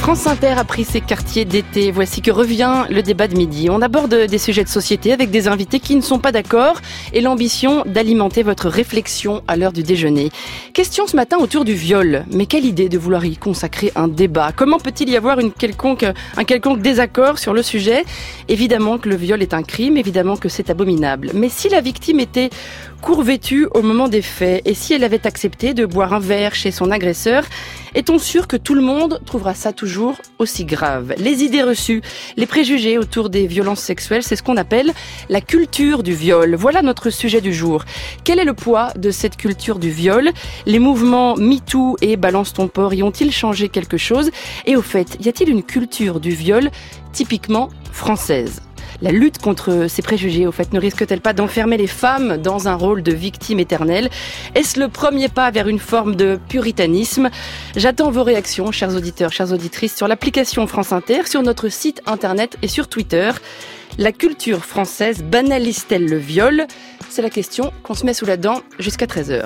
France Inter a pris ses quartiers d'été. Voici que revient le débat de midi. On aborde des sujets de société avec des invités qui ne sont pas d'accord et l'ambition d'alimenter votre réflexion à l'heure du déjeuner. Question ce matin autour du viol. Mais quelle idée de vouloir y consacrer un débat. Comment peut-il y avoir un quelconque désaccord sur le sujet ? Évidemment que le viol est un crime, évidemment que c'est abominable. Mais si la victime était court-vêtue au moment des faits et si elle avait accepté de boire un verre chez son agresseur, est-on sûr que tout le monde trouvera ça toujours aussi grave ? Les idées reçues, les préjugés autour des violences sexuelles, c'est ce qu'on appelle la culture du viol. Voilà notre sujet du jour. Quel est le poids de cette culture du viol ? Les mouvements MeToo et Balance ton porc y ont-ils changé quelque chose ? Et au fait, y a-t-il une culture du viol typiquement française ? La lutte contre ces préjugés, au fait, ne risque-t-elle pas d'enfermer les femmes dans un rôle de victime éternelle ? Est-ce le premier pas vers une forme de puritanisme ? J'attends vos réactions, chers auditeurs, chères auditrices, sur l'application France Inter, sur notre site internet et sur Twitter. La culture française banalise-t-elle le viol ? C'est la question qu'on se met sous la dent jusqu'à 13h.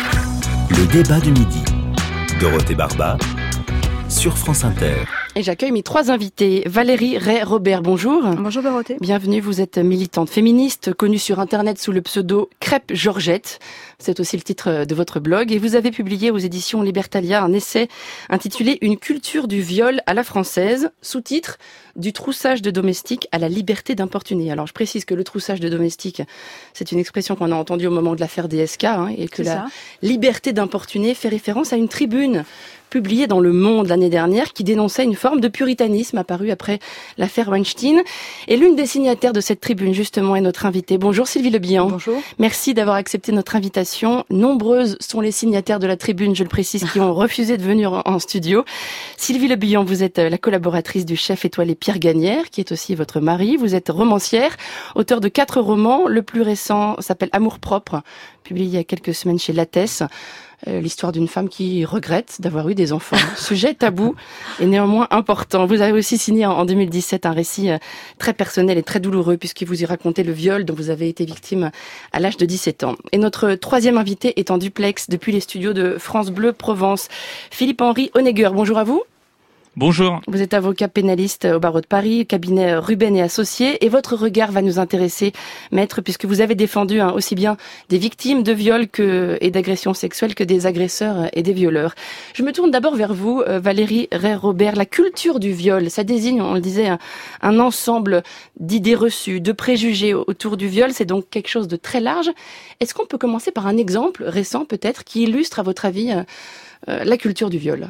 Le débat du midi. Dorothée Barba sur France Inter. Et j'accueille mes trois invités. Valérie Ray-Robert, bonjour. Bonjour Dorothée. Bienvenue, vous êtes militante féministe, connue sur Internet sous le pseudo Crêpe Georgette. C'est aussi le titre de votre blog. Et vous avez publié aux éditions Libertalia un essai intitulé « Une culture du viol à la française », sous-titre « Du troussage de domestiques à la liberté d'importuner ». Alors je précise que le troussage de domestiques, c'est une expression qu'on a entendue au moment de l'affaire DSK, et que la liberté d'importuner fait référence à une tribune publiée dans Le Monde l'année dernière qui dénonçait une forme de puritanisme apparue après l'affaire Weinstein. Et l'une des signataires de cette tribune, justement, est notre invitée. Bonjour Sylvie Le Bihan. Bonjour. Merci d'avoir accepté notre invitation. Nombreuses sont les signataires de la tribune, je le précise, qui ont refusé de venir en studio. Sylvie Le Bihan, vous êtes la collaboratrice du chef étoilé Pierre Gagnère, qui est aussi votre mari. Vous êtes romancière, auteur de 4 romans. Le plus récent s'appelle Amour propre, publié il y a quelques semaines chez Lattès. L'histoire d'une femme qui regrette d'avoir eu des enfants. Sujet tabou et néanmoins important. Vous avez aussi signé en 2017 un récit très personnel et très douloureux puisque vous y racontez le viol dont vous avez été victime à l'âge de 17 ans. Et notre troisième invité est en duplex depuis les studios de France Bleu Provence. Philippe-Henri Honegger, bonjour à vous. Bonjour. Vous êtes avocat pénaliste au barreau de Paris, cabinet Ruben et Associés, et votre regard va nous intéresser, maître, puisque vous avez défendu aussi bien des victimes de viols et d'agressions sexuelles que des agresseurs et des violeurs. Je me tourne d'abord vers vous, Valérie Ray-Robert. La culture du viol, ça désigne, on le disait, un ensemble d'idées reçues, de préjugés autour du viol. C'est donc quelque chose de très large. Est-ce qu'on peut commencer par un exemple récent, peut-être, qui illustre, à votre avis, la culture du viol ?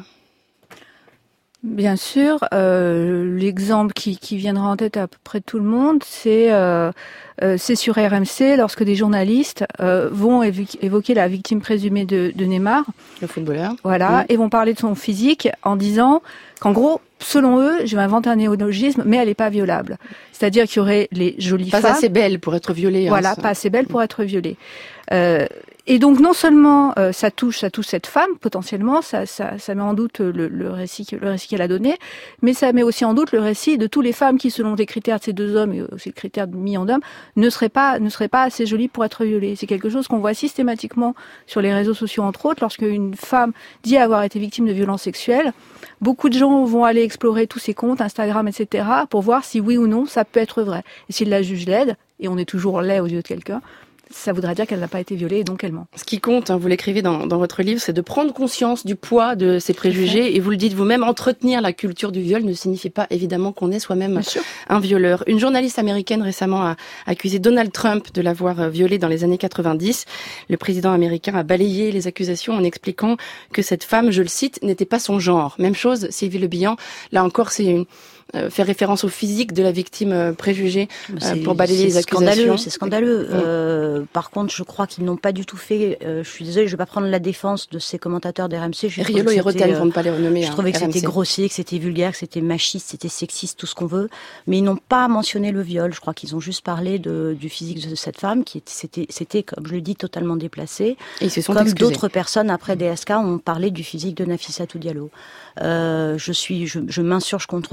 Bien sûr, l'exemple qui viendra en tête à peu près tout le monde, c'est sur RMC lorsque des journalistes vont évoquer la victime présumée de Neymar, le footballeur, voilà, et vont parler de son physique en disant qu'en gros, selon eux, je vais inventer un néologisme, mais elle n'est pas violable. C'est-à-dire qu'il y aurait les jolies femmes. Pas assez belles pour être violées. Voilà, pas assez belles pour être violées. Et donc non seulement ça touche cette femme potentiellement, ça met en doute le récit qu'elle a donné, mais ça met aussi en doute le récit de toutes les femmes qui, selon les critères de ces deux hommes et aussi les critères de millions d'hommes, ne seraient pas assez jolies pour être violées. C'est quelque chose qu'on voit systématiquement sur les réseaux sociaux, entre autres, lorsque une femme dit avoir été victime de violences sexuelles. Beaucoup de gens vont aller explorer tous ses comptes, Instagram, etc., pour voir si oui ou non ça peut être vrai. Et s'ils la jugent laide, et on est toujours laid aux yeux de quelqu'un, ça voudrait dire qu'elle n'a pas été violée et donc elle ment. Ce qui compte, vous l'écrivez dans votre livre, c'est de prendre conscience du poids de ces préjugés. Et vous le dites vous-même, entretenir la culture du viol ne signifie pas évidemment qu'on est soi-même un violeur. Une journaliste américaine récemment a accusé Donald Trump de l'avoir violée dans les années 90. Le président américain a balayé les accusations en expliquant que cette femme, je le cite, n'était pas son genre. Même chose, Sylvie Le Bihan, là encore c'est faire référence au physique de la victime préjugée pour balayer les accusations. C'est scandaleux. Par contre, je crois qu'ils n'ont pas du tout fait. Je suis désolée, je ne vais pas prendre la défense de ces commentateurs d'RMC. Riolo et Roten, pour ne pas les renommer. Je trouvais que c'était grossier, que c'était vulgaire, que c'était machiste, c'était sexiste, tout ce qu'on veut. Mais ils n'ont pas mentionné le viol. Je crois qu'ils ont juste parlé du physique de cette femme, c'était, comme je le dis, totalement déplacé. Et ils se sont comme excusés. D'autres personnes après DSK ont parlé du physique de Nafissatou Diallo. Je m'insurge contre ça.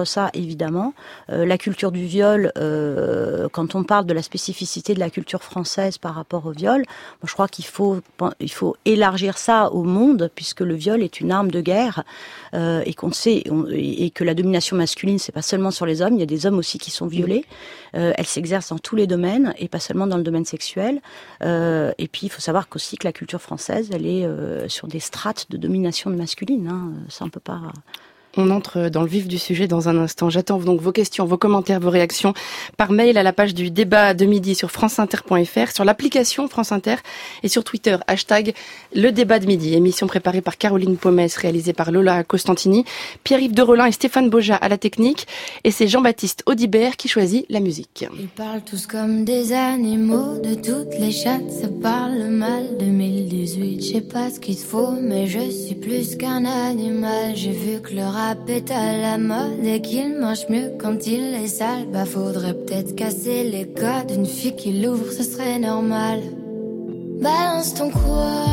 évidemment. La culture du viol, quand on parle de la spécificité de la culture française par rapport au viol, moi, je crois qu'il faut élargir ça au monde, puisque le viol est une arme de guerre, et qu'on sait, et que la domination masculine, c'est pas seulement sur les hommes, il y a des hommes aussi qui sont violés. Elle s'exerce dans tous les domaines, et pas seulement dans le domaine sexuel. Et puis, il faut savoir qu'aussi que la culture française, elle est sur des strates de domination masculine. Ça, on peut pas... On entre dans le vif du sujet dans un instant. J'attends donc vos questions, vos commentaires, vos réactions par mail à la page du débat de midi sur franceinter.fr, sur l'application France Inter et sur Twitter, #le débat de midi. Émission préparée par Caroline Pommes, réalisée par Lola Costantini, Pierre-Yves Derolin et Stéphane Boja à la technique. Et c'est Jean-Baptiste Audibert qui choisit la musique. Ils parlent tous comme des animaux, de toutes les chattes, ça parle mal. 2018, je sais pas ce qu'il faut, mais je suis plus qu'un animal. J'ai vu que le rap est à la mode et qu'il mange mieux quand il est sale. Bah faudrait peut-être casser les codes, une fille qui l'ouvre ce serait normal. Balance ton quoi,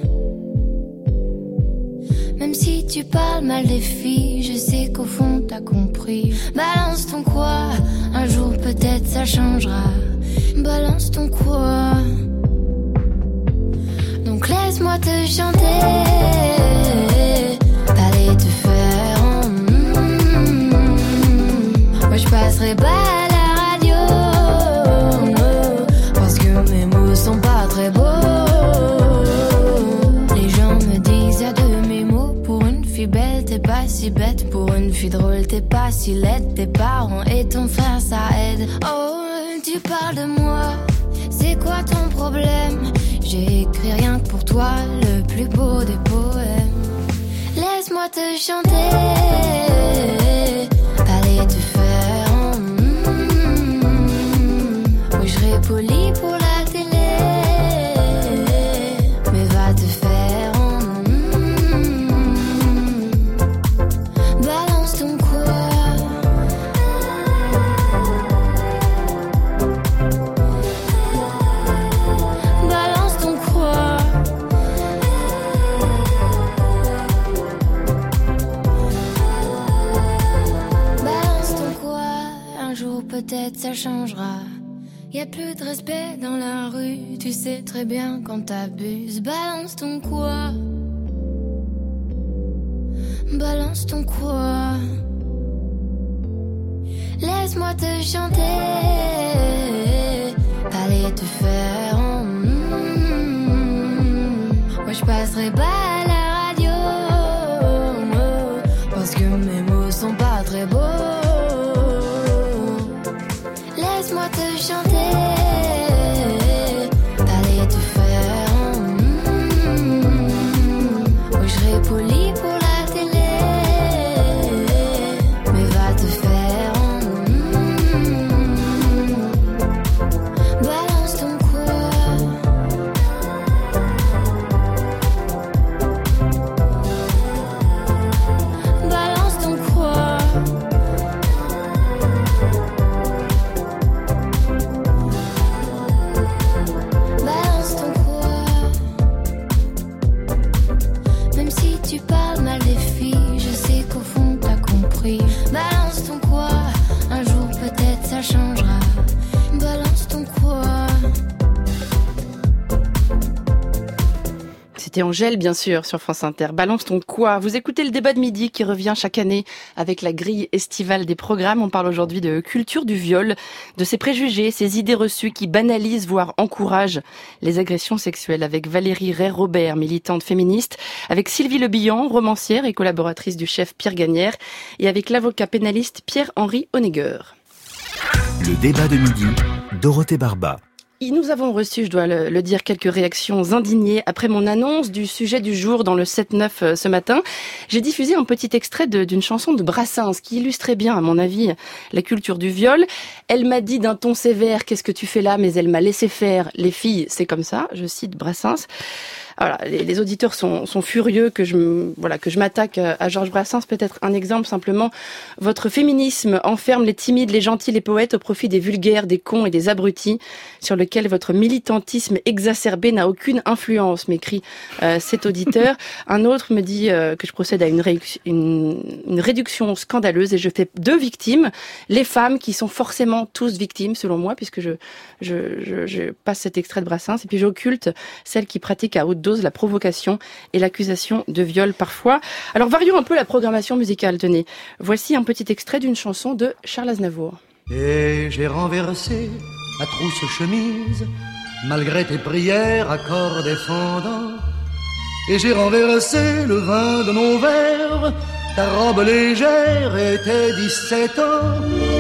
même si tu parles mal des filles, je sais qu'au fond t'as compris. Balance ton quoi, un jour peut-être ça changera. Balance ton quoi, donc laisse-moi te chanter. T'allais te faire moi je passerai pas à la radio, parce que mes mots sont pas très beaux. Les gens me disent y'a de mes mots. Pour une fille belle t'es pas si bête, pour une fille drôle t'es pas si laide. Tes parents et ton frère ça aide. Oh tu parles de moi, c'est quoi ton problème? J'ai écrit rien que pour toi, le plus beau des poèmes. Laisse-moi te chanter, t'allais te faire oui, je serai poli pour la télé, mais va te faire balance ton quoi. Balance ton quoi. Balance ton quoi. Un jour peut-être ça changera. Y'a plus de respect dans la rue, tu sais très bien quand t'abuses. Balance ton quoi. Balance ton quoi. Laisse-moi te chanter. T'allais te faire moi je passerai pas à la radio, parce que mes mots sont pas très beaux. Laisse-moi te chanter. T'allais te faire oui, je serai poli pour la télé, mais va te faire balance ton quoi. Balance ton quoi. Balance ton quoi. Même si tu parles mal des filles, je sais qu'au fond t'as compris. Balance ton quoi, un jour peut-être ça changera. Balance ton quoi. C'était Angèle, bien sûr, sur France Inter. Balance ton quoi. Vous écoutez le débat de midi qui revient chaque année avec la grille estivale des programmes. On parle aujourd'hui de culture du viol, de ces préjugés, ces idées reçues qui banalisent, voire encouragent les agressions sexuelles, avec Valérie Ray-Robert, militante féministe, avec Sylvie Lebihan, romancière et collaboratrice du chef Pierre Gagnère, et avec l'avocat pénaliste Pierre-Henri Honegger. Le débat de midi, Dorothée Barba. Nous avons reçu, je dois le dire, quelques réactions indignées après mon annonce du sujet du jour dans le 7-9 ce matin. J'ai diffusé un petit extrait d'une chanson de Brassens qui illustrait bien, à mon avis, la culture du viol. Elle m'a dit d'un ton sévère « Qu'est-ce que tu fais là ?» mais elle m'a laissé faire. Les filles, c'est comme ça, je cite Brassens. Voilà, les auditeurs sont furieux que je m'attaque à Georges Brassens. Peut-être un exemple simplement. Votre féminisme enferme les timides, les gentils, les poètes au profit des vulgaires, des cons et des abrutis sur lequel lesquels votre militantisme exacerbé n'a aucune influence, m'écrit cet auditeur. Un autre me dit que je procède à une réduction scandaleuse et je fais 2 victimes, les femmes qui sont forcément tous victimes selon moi, puisque je passe cet extrait de Brassens, et puis j'occulte celles qui pratiquent à haute dose la provocation et l'accusation de viol parfois. Alors varions un peu la programmation musicale, tenez. Voici un petit extrait d'une chanson de Charles Aznavour. Et j'ai renversé ma trousse chemise, malgré tes prières à corps défendant. Et j'ai renversé le vin de nos verres, ta robe légère était 17 ans.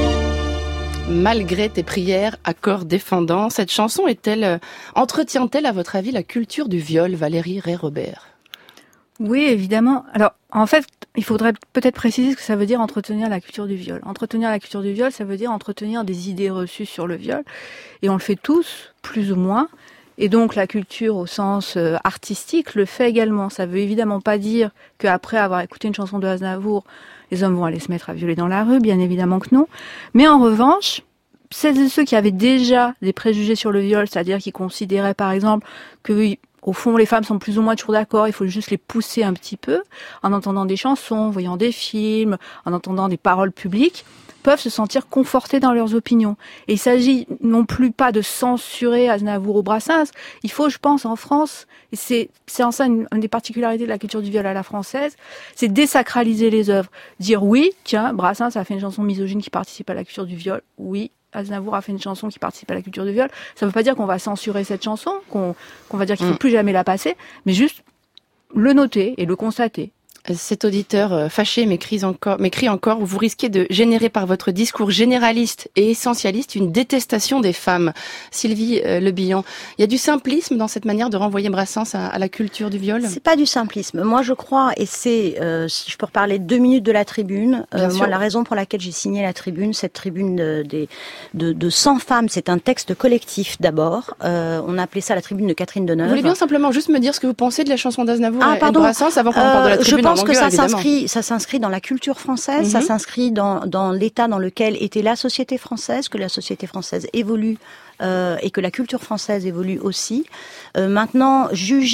Malgré tes prières à corps défendant, cette chanson entretient-elle à votre avis la culture du viol, Valérie Rey-Robert ? Oui, évidemment. Alors, en fait, il faudrait peut-être préciser ce que ça veut dire entretenir la culture du viol. Entretenir la culture du viol, ça veut dire entretenir des idées reçues sur le viol. Et on le fait tous, plus ou moins. Et donc, la culture au sens artistique le fait également. Ça veut évidemment pas dire qu'après avoir écouté une chanson de Aznavour, les hommes vont aller se mettre à violer dans la rue, bien évidemment que non. Mais en revanche, celles et ceux qui avaient déjà des préjugés sur le viol, c'est-à-dire qui considéraient par exemple que au fond, les femmes sont plus ou moins toujours d'accord, il faut juste les pousser un petit peu, en entendant des chansons, en voyant des films, en entendant des paroles publiques, peuvent se sentir confortés dans leurs opinions. Et il s'agit non plus pas de censurer Aznavour ou Brassens, il faut, je pense, en France, et c'est en ça une des particularités de la culture du viol à la française, c'est désacraliser les œuvres. Dire oui, tiens, Brassens a fait une chanson misogyne qui participe à la culture du viol, oui, Aznavour a fait une chanson qui participe à la culture du viol. Ça ne veut pas dire qu'on va censurer cette chanson, qu'on va dire qu'il ne faut plus jamais la passer, mais juste le noter et le constater. Cet auditeur fâché m'écrit encore, vous risquez de générer par votre discours généraliste et essentialiste une détestation des femmes. Sylvie Le Bihan, il y a du simplisme dans cette manière de renvoyer Brassens à la culture du viol ? C'est pas du simplisme. Moi, je crois, et c'est, si je peux reparler 2 minutes de la tribune, moi, la raison pour laquelle j'ai signé la tribune, cette tribune de 100 femmes, c'est un texte collectif d'abord. On a appelé ça la tribune de Catherine Deneuve. Vous voulez bien simplement juste me dire ce que vous pensez de la chanson d'Aznavour et de Brassens avant qu'on parle de la tribune? Je pense que ça s'inscrit dans la culture française, ça s'inscrit dans l'état dans lequel était la société française, que la société française évolue et que la culture française évolue aussi. Maintenant,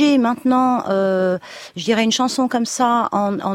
je dirais une chanson comme ça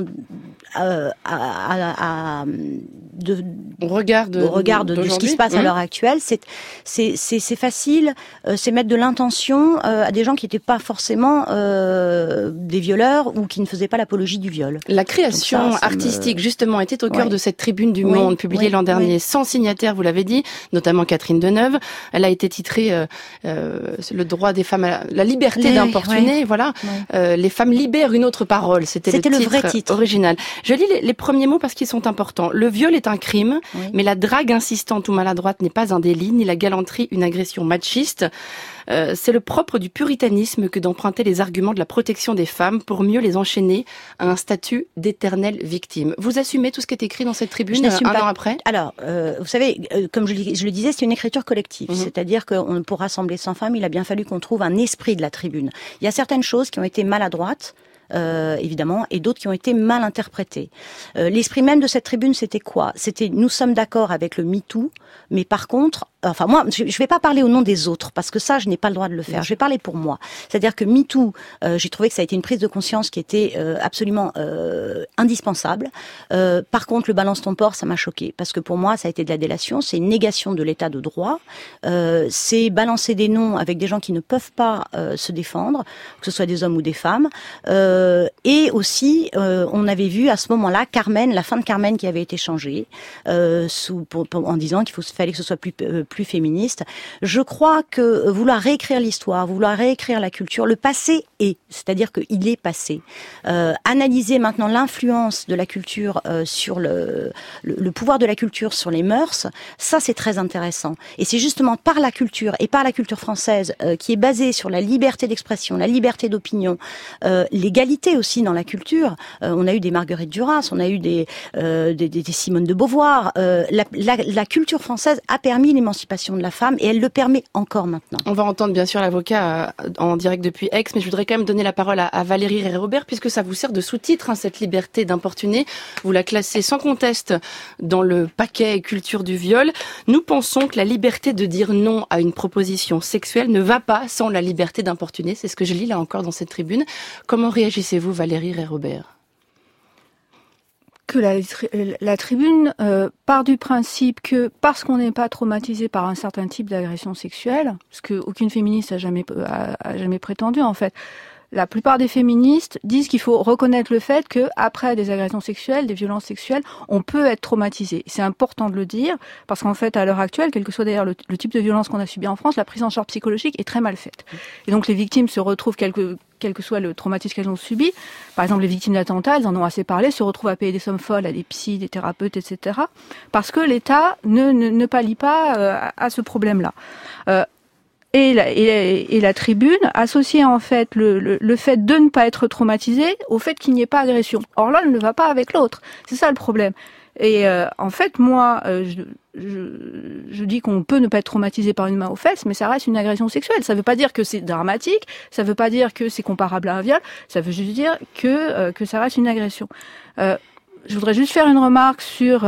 au regard de ce qui se passe à l'heure actuelle, c'est facile, c'est mettre de l'intention à des gens qui n'étaient pas forcément des violeurs ou qui ne faisaient pas l'apologie du viol. La création artistique, justement, était au cœur de cette tribune du Monde, publiée l'an dernier, 100 signataires, vous l'avez dit, notamment Catherine Deneuve. Elle a été titrée le droit des femmes à la liberté d'importuner, voilà. Les femmes libèrent une autre parole, c'était le vrai titre original. Je lis les premiers mots parce qu'ils sont importants. Le viol est un crime, mais la drague insistante ou maladroite n'est pas un délit, ni la galanterie une agression machiste. C'est le propre du puritanisme que d'emprunter les arguments de la protection des femmes pour mieux les enchaîner à un statut d'éternelle victime. Vous assumez tout ce qui est écrit dans cette tribune un an après ? Alors, vous savez, comme je le disais, c'est une écriture collective. C'est-à-dire que pour rassembler 100 femmes, il a bien fallu qu'on trouve un esprit de la tribune. Il y a certaines choses qui ont été maladroites, évidemment, et d'autres qui ont été mal interprétées. L'esprit même de cette tribune, c'était quoi ? C'était nous sommes d'accord avec le MeToo, mais par contre, enfin moi, je vais pas parler au nom des autres parce que ça, je n'ai pas le droit de le faire. Je vais parler pour moi. C'est-à-dire que MeToo, j'ai trouvé que ça a été une prise de conscience qui était absolument indispensable. Par contre, le balance ton porc, ça m'a choqué parce que pour moi, ça a été de la délation, c'est une négation de l'état de droit, c'est balancer des noms avec des gens qui ne peuvent pas se défendre, que ce soit des hommes ou des femmes. Et aussi, on avait vu à ce moment-là Carmen, la fin de Carmen qui avait été changée, en disant qu'il fallait que ce soit plus féministe. Je crois que vouloir réécrire l'histoire, vouloir réécrire la culture, le passé c'est-à-dire qu'il est passé. Analyser maintenant l'influence de la culture sur le pouvoir de la culture sur les mœurs, ça c'est très intéressant. Et c'est justement par la culture et par la culture française qui est basée sur la liberté d'expression, la liberté d'opinion, l'égalité d'égalité aussi dans la culture. On a eu des Marguerite Duras, on a eu des Simone de Beauvoir. La culture française a permis l'émancipation de la femme et elle le permet encore maintenant. On va entendre bien sûr l'avocat en direct depuis Aix, mais je voudrais quand même donner la parole à Valérie Robert, puisque ça vous sert de sous-titre, cette liberté d'importuner. Vous la classez sans conteste dans le paquet culture du viol. Nous pensons que la liberté de dire non à une proposition sexuelle ne va pas sans la liberté d'importuner. C'est ce que je lis là encore dans cette tribune. Comment réagissez-vous, Valérie Robert ? Que la tribune part du principe que parce qu'on n'est pas traumatisé par un certain type d'agression sexuelle, ce que aucune féministe a jamais prétendu en fait. La plupart des féministes disent qu'il faut reconnaître le fait que après des agressions sexuelles, des violences sexuelles, on peut être traumatisé. C'est important de le dire parce qu'en fait, à l'heure actuelle, quel que soit d'ailleurs le type de violence qu'on a subi en France, la prise en charge psychologique est très mal faite. Et donc les victimes se retrouvent quel que soit le traumatisme qu'elles ont subi. Par exemple, les victimes d'attentats, elles en ont assez parlé, se retrouvent à payer des sommes folles à des psys, des thérapeutes, etc. Parce que l'État ne pallie pas à ce problème-là. Et la tribune associait en fait le fait de ne pas être traumatisé au fait qu'il n'y ait pas agression. Or l'un ne va pas avec l'autre. C'est ça le problème. Et en fait, moi, je dis qu'on peut ne pas être traumatisé par une main aux fesses, mais ça reste une agression sexuelle. Ça veut pas dire que c'est dramatique, ça veut pas dire que c'est comparable à un viol, ça veut juste dire que ça reste une agression. Je voudrais juste faire une remarque sur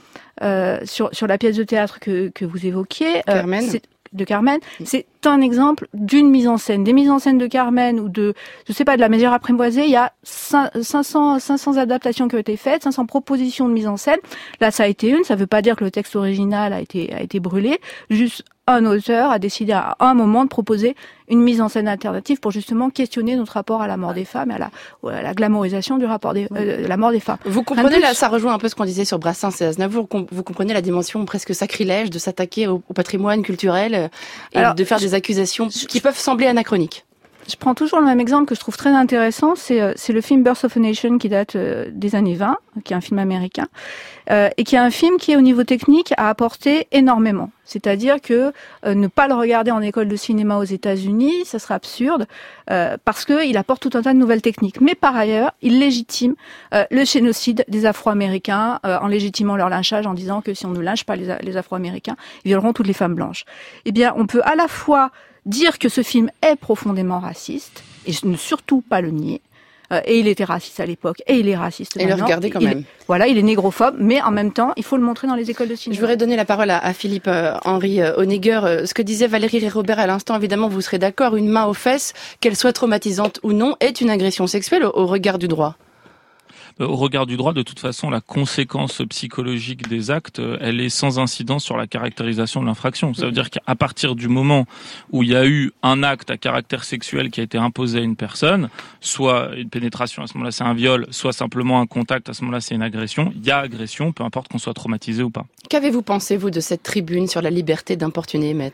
la pièce de théâtre que vous évoquiez. Carmen, c'est un exemple d'une mise en scène. Des mises en scène de Carmen ou de la Mégère apprivoisée, il y a 500 adaptations qui ont été faites, 500 propositions de mise en scène. Là, ça a été une. Ça veut pas dire que le texte original a été brûlé. Juste un auteur a décidé à un moment de proposer une mise en scène alternative pour justement questionner notre rapport à la mort des femmes, à la glamourisation du rapport la mort des femmes. Vous comprenez, là, ça rejoint un peu ce qu'on disait sur Brassens et Aznavour. Vous comprenez la dimension presque sacrilège de s'attaquer au patrimoine culturel et de faire des accusations qui peuvent sembler anachroniques. Je prends toujours le même exemple que je trouve très intéressant, c'est le film Birth of a Nation qui date des années 20, qui est un film américain, et qui est un film qui, au niveau technique, a apporté énormément. C'est-à-dire que ne pas le regarder en école de cinéma aux États-Unis, ça serait absurde, parce qu'il apporte tout un tas de nouvelles techniques. Mais par ailleurs, il légitime le génocide des Afro-Américains en légitimant leur lynchage, en disant que si on ne lynche pas les Afro-Américains, ils violeront toutes les femmes blanches. Eh bien, on peut à la fois dire que ce film est profondément raciste, et ne surtout pas le nier, et il était raciste à l'époque, et il est raciste maintenant. Et le regarder quand même. Il est négrophobe, mais en même temps, il faut le montrer dans les écoles de cinéma. Je voudrais donner la parole à Philippe Henri Honegger. Ce que disait Valérie Robert à l'instant, évidemment, vous serez d'accord, une main aux fesses, qu'elle soit traumatisante ou non, est une agression sexuelle au regard du droit. Au regard du droit, de toute façon, la conséquence psychologique des actes, elle est sans incidence sur la caractérisation de l'infraction. Ça veut dire qu'à partir du moment où il y a eu un acte à caractère sexuel qui a été imposé à une personne, soit une pénétration, à ce moment-là c'est un viol, soit simplement un contact, à ce moment-là c'est une agression, il y a agression, peu importe qu'on soit traumatisé ou pas. Qu'avez-vous pensé, vous, de cette tribune sur la liberté d'importuner, maître ?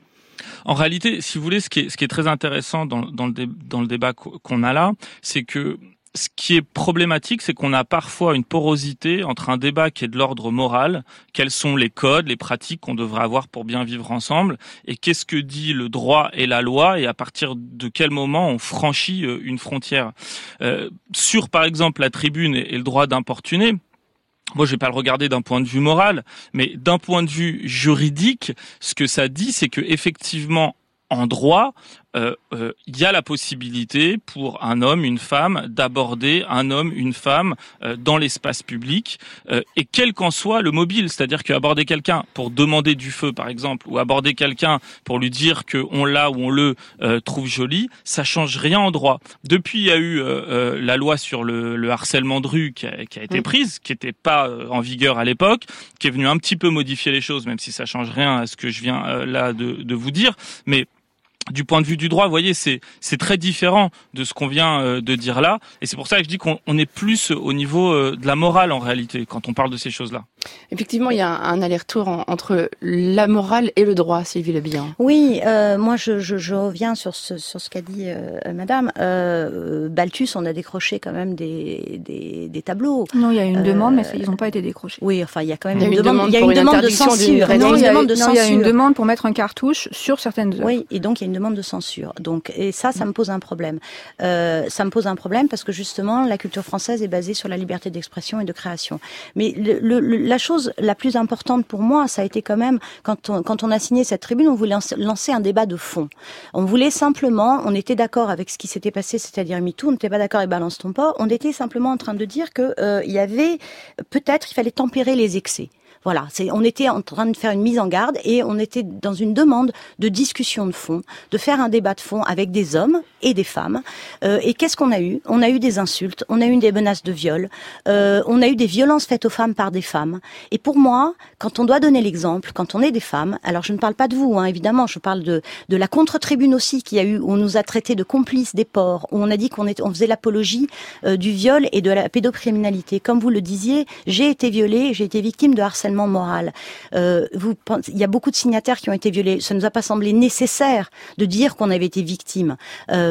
En réalité, si vous voulez, ce qui est très intéressant dans le débat qu'on a là, c'est que ce qui est problématique, c'est qu'on a parfois une porosité entre un débat qui est de l'ordre moral, quels sont les codes, les pratiques qu'on devrait avoir pour bien vivre ensemble, et qu'est-ce que dit le droit et la loi, et à partir de quel moment on franchit une frontière. Sur, par exemple, la tribune et le droit d'importuner, moi, je vais pas le regarder d'un point de vue moral, mais d'un point de vue juridique, ce que ça dit, c'est que effectivement, en droit, il y a la possibilité pour un homme, une femme, d'aborder un homme, une femme dans l'espace public, et quel qu'en soit le mobile, c'est-à-dire qu'aborder quelqu'un pour demander du feu, par exemple, ou aborder quelqu'un pour lui dire qu'on l'a ou on le trouve joli, ça change rien en droit. Depuis, il y a eu la loi sur le harcèlement de rue qui a été prise, qui n'était pas en vigueur à l'époque, qui est venue un petit peu modifier les choses, même si ça change rien à ce que je viens là de vous dire, mais du point de vue du droit, vous voyez, c'est très différent de ce qu'on vient de dire là, et c'est pour ça que je dis qu'on est plus au niveau de la morale en réalité quand on parle de ces choses-là. Effectivement, il y a un aller-retour entre la morale et le droit, Sylvie Le Bihan. Oui, moi je reviens sur ce qu'a dit Madame. Balthus, on a décroché quand même des tableaux. Non, il y a une demande, mais ils n'ont pas été décrochés. Oui, enfin il y a quand même une demande de censure. Non, il y a une demande pour mettre un cartouche sur certaines œuvres. Oui, et donc il y a une demande de censure. Donc et ça me pose un problème. Ça me pose un problème parce que justement la culture française est basée sur la liberté d'expression et de création. Mais la chose la plus importante pour moi, ça a été quand même, quand on a signé cette tribune, on voulait lancer un débat de fond. On voulait simplement, on était d'accord avec ce qui s'était passé, c'est-à-dire MeToo, on n'était pas d'accord avec Balance ton porc, on était simplement en train de dire que il y avait, peut-être, il fallait tempérer les excès. Voilà, on était en train de faire une mise en garde et on était dans une demande de discussion de fond, de faire un débat de fond avec des hommes et des femmes. Et qu'est-ce qu'on a eu ? On a eu des insultes, on a eu des menaces de viol, on a eu des violences faites aux femmes par des femmes. Et pour moi, quand on doit donner l'exemple, quand on est des femmes, alors je ne parle pas de vous, évidemment, je parle de la contre-tribune aussi qu'il y a eu, où on nous a traités de complices des porcs, où on a dit qu'on faisait l'apologie du viol et de la pédocriminalité. Comme vous le disiez, j'ai été violée, j'ai été victime de harcèlement moral. Il y a beaucoup de signataires qui ont été violés. Ça nous a pas semblé nécessaire de dire qu'on avait été victime. Pourquoi ?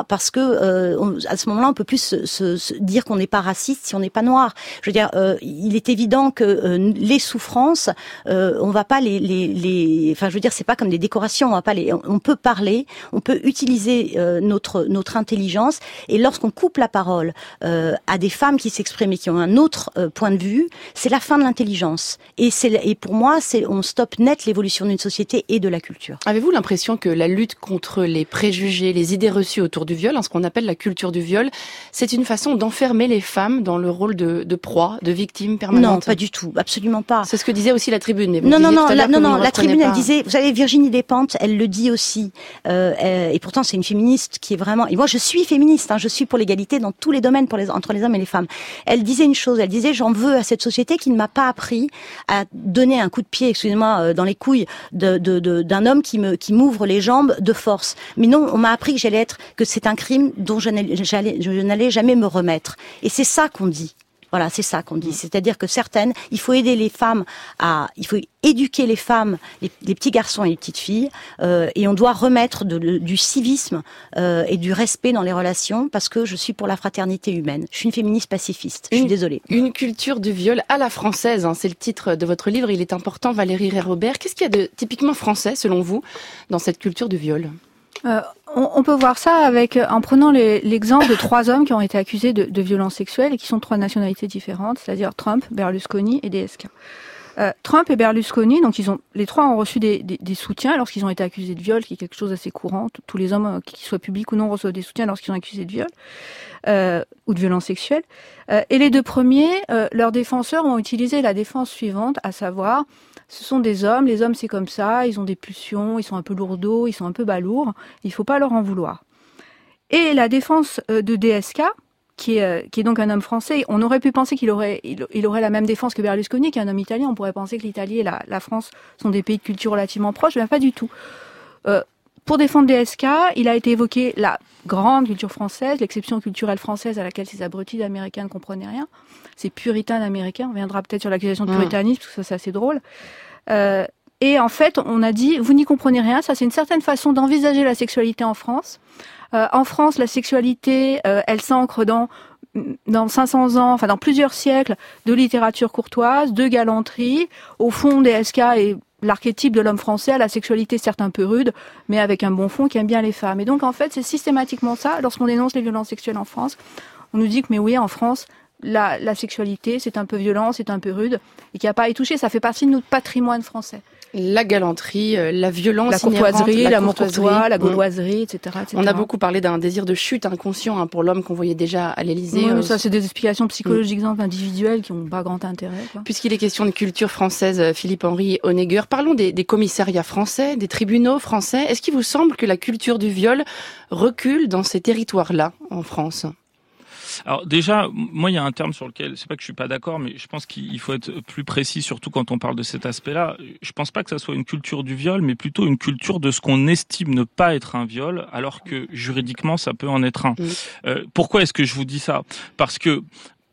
Parce que à ce moment-là, on peut plus se dire qu'on n'est pas raciste si on n'est pas noir. Je veux dire, il est évident que les souffrances, on va pas enfin, je veux dire, c'est pas comme des décorations. On peut parler, on peut utiliser notre intelligence. Et lorsqu'on coupe la parole à des femmes qui s'expriment et qui ont un autre point de vue, c'est la fin de l'intelligence. Et pour moi, on stoppe net l'évolution d'une société et de la culture. Avez-vous l'impression que la lutte contre les préjugés, les idées reçues autour du viol, ce qu'on appelle la culture du viol, c'est une façon d'enfermer les femmes dans le rôle de proie, de victime permanente ? Non, pas du tout, absolument pas. C'est ce que disait aussi la Tribune. Mais Non, la Tribune, elle disait, vous savez, Virginie Despentes, elle le dit aussi. Et pourtant, c'est une féministe qui est vraiment. Et moi, je suis féministe. Je suis pour l'égalité dans tous les domaines entre les hommes et les femmes. Elle disait une chose. Elle disait, j'en veux à cette société qui ne m'a pas appris à donner un coup de pied, excusez-moi, dans les couilles d'un homme qui m'ouvre les jambes de force. Mais non, on m'a appris que c'est un crime dont je n'allais jamais me remettre. Et c'est ça qu'on dit. Voilà, c'est ça qu'on dit. C'est-à-dire que il faut aider les femmes il faut éduquer les femmes, les petits garçons et les petites filles, et on doit remettre du civisme et du respect dans les relations, parce que je suis pour la fraternité humaine. Je suis une féministe pacifiste. Je suis désolée. Une culture du viol à la française, c'est le titre de votre livre. Il est important, Valérie Rey-Robert. Qu'est-ce qu'il y a de typiquement français, selon vous, dans cette culture du viol ? On peut voir ça en prenant l'exemple de 3 hommes qui ont été accusés de violences sexuelles et qui sont de 3 nationalités différentes, c'est-à-dire Trump, Berlusconi et DSK. Trump et Berlusconi, donc les 3 ont reçu des soutiens lorsqu'ils ont été accusés de viol, qui est quelque chose d'assez courant. Tous les hommes, qu'ils soient publics ou non, reçoivent des soutiens lorsqu'ils sont accusés de viol ou de violences sexuelles. Et les 2 premiers, leurs défenseurs ont utilisé la défense suivante, à savoir, ce sont des hommes, les hommes c'est comme ça, ils ont des pulsions, ils sont un peu lourdeaux, ils sont un peu balourds, il faut pas leur en vouloir. Et la défense de DSK, qui est donc un homme français, on aurait pu penser qu'il aurait la même défense que Berlusconi, qui est un homme italien. On pourrait penser que l'Italie et la France sont des pays de culture relativement proches, mais pas du tout. Pour défendre DSK, il a été évoqué la grande culture française, l'exception culturelle française à laquelle ces abrutis d'Américains ne comprenaient rien. Ces puritains d'Américains, on viendra peut-être sur l'accusation de puritanisme, parce que ça c'est assez drôle. Et en fait, on a dit, vous n'y comprenez rien, ça c'est une certaine façon d'envisager la sexualité en France. En France, la sexualité, elle s'ancre dans 500 ans, enfin dans plusieurs siècles de littérature courtoise, de galanterie. Au fond, DSK est l'archétype de l'homme français, à la sexualité certes un peu rude, mais avec un bon fond qui aime bien les femmes. Et donc en fait, c'est systématiquement ça. Lorsqu'on dénonce les violences sexuelles en France, on nous dit que mais oui, en France, la sexualité, c'est un peu violent, c'est un peu rude, et qu'il n'y a pas à y toucher. Ça fait partie de notre patrimoine français. La galanterie, la violence, la courtoiserie, l'amour courtois, la gauloiserie, etc., etc. On a beaucoup parlé d'un désir de chute inconscient pour l'homme qu'on voyait déjà à l'Élysée. Oui, ça c'est des explications psychologiques individuelles qui n'ont pas grand intérêt. Puisqu'il est question de culture française, Philippe-Henri Honegger, parlons des commissariats français, des tribunaux français. Est-ce qu'il vous semble que la culture du viol recule dans ces territoires-là, en France ? Alors déjà, moi, il y a un terme sur lequel, c'est pas que je suis pas d'accord, mais je pense qu'il faut être plus précis, surtout quand on parle de cet aspect-là. Je pense pas que ça soit une culture du viol, mais plutôt une culture de ce qu'on estime ne pas être un viol, alors que juridiquement, ça peut en être un. Pourquoi est-ce que je vous dis ça ? Parce que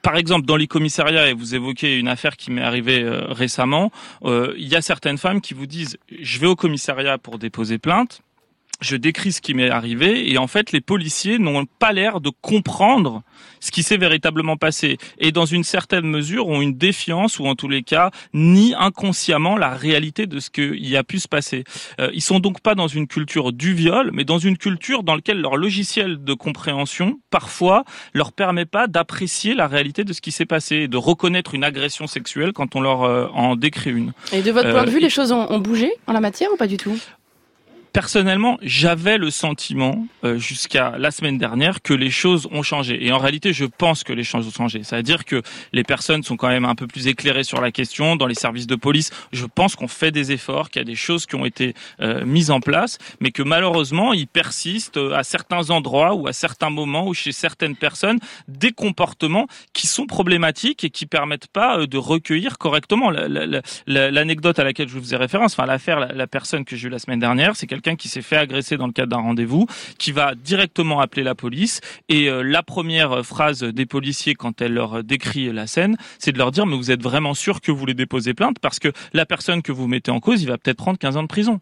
par exemple, dans les commissariats, et vous évoquez une affaire qui m'est arrivée récemment, il y a certaines femmes qui vous disent « je vais au commissariat pour déposer plainte ». Je décris ce qui m'est arrivé et en fait les policiers n'ont pas l'air de comprendre ce qui s'est véritablement passé et dans une certaine mesure ont une défiance ou en tous les cas nient inconsciemment la réalité de ce qui y a pu se passer. Ils sont donc pas dans une culture du viol mais dans une culture dans laquelle leur logiciel de compréhension parfois leur permet pas d'apprécier la réalité de ce qui s'est passé et de reconnaître une agression sexuelle quand on leur en décrit une. Et de votre point de vue, les choses ont bougé en la matière ou pas du tout ? Personnellement, j'avais le sentiment, jusqu'à la semaine dernière, que les choses ont changé. Et en réalité, je pense que les choses ont changé. C'est-à-dire que les personnes sont quand même un peu plus éclairées sur la question. Dans les services de police, je pense qu'on fait des efforts, qu'il y a des choses qui ont été mises en place, mais que malheureusement, il persiste à certains endroits ou à certains moments ou chez certaines personnes des comportements qui sont problématiques et qui permettent pas de recueillir correctement. L'anecdote à laquelle je vous faisais référence, enfin l'affaire, la personne que j'ai eue la semaine dernière, c'est quelqu'un qui s'est fait agresser dans le cadre d'un rendez-vous, qui va directement appeler la police et la première phrase des policiers quand elle leur décrit la scène, c'est de leur dire mais vous êtes vraiment sûr que vous voulez déposer plainte parce que la personne que vous mettez en cause, il va peut-être prendre 15 ans de prison.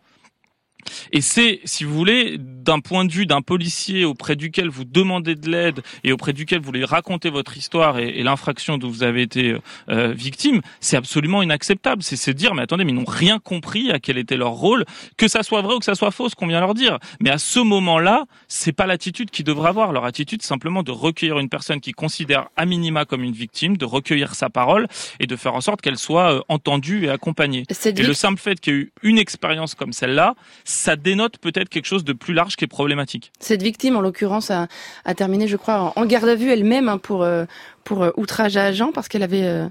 Et c'est, si vous voulez, d'un point de vue d'un policier auprès duquel vous demandez de l'aide et auprès duquel vous voulez raconter votre histoire et l'infraction dont vous avez été victime, c'est absolument inacceptable. C'est se dire, mais attendez, mais ils n'ont rien compris à quel était leur rôle, que ça soit vrai ou que ça soit faux, ce qu'on vient leur dire. Mais à ce moment-là, c'est pas l'attitude qu'ils devraient avoir. Leur attitude, c'est simplement de recueillir une personne qu'ils considèrent à minima comme une victime, de recueillir sa parole et de faire en sorte qu'elle soit entendue et accompagnée. Et le simple fait qu'il y ait eu une expérience comme celle-là, ça dénote peut-être quelque chose de plus large qui est problématique. Cette victime, en l'occurrence, a terminé, je crois, en garde à vue elle-même pour outrage à agent parce qu'elle avait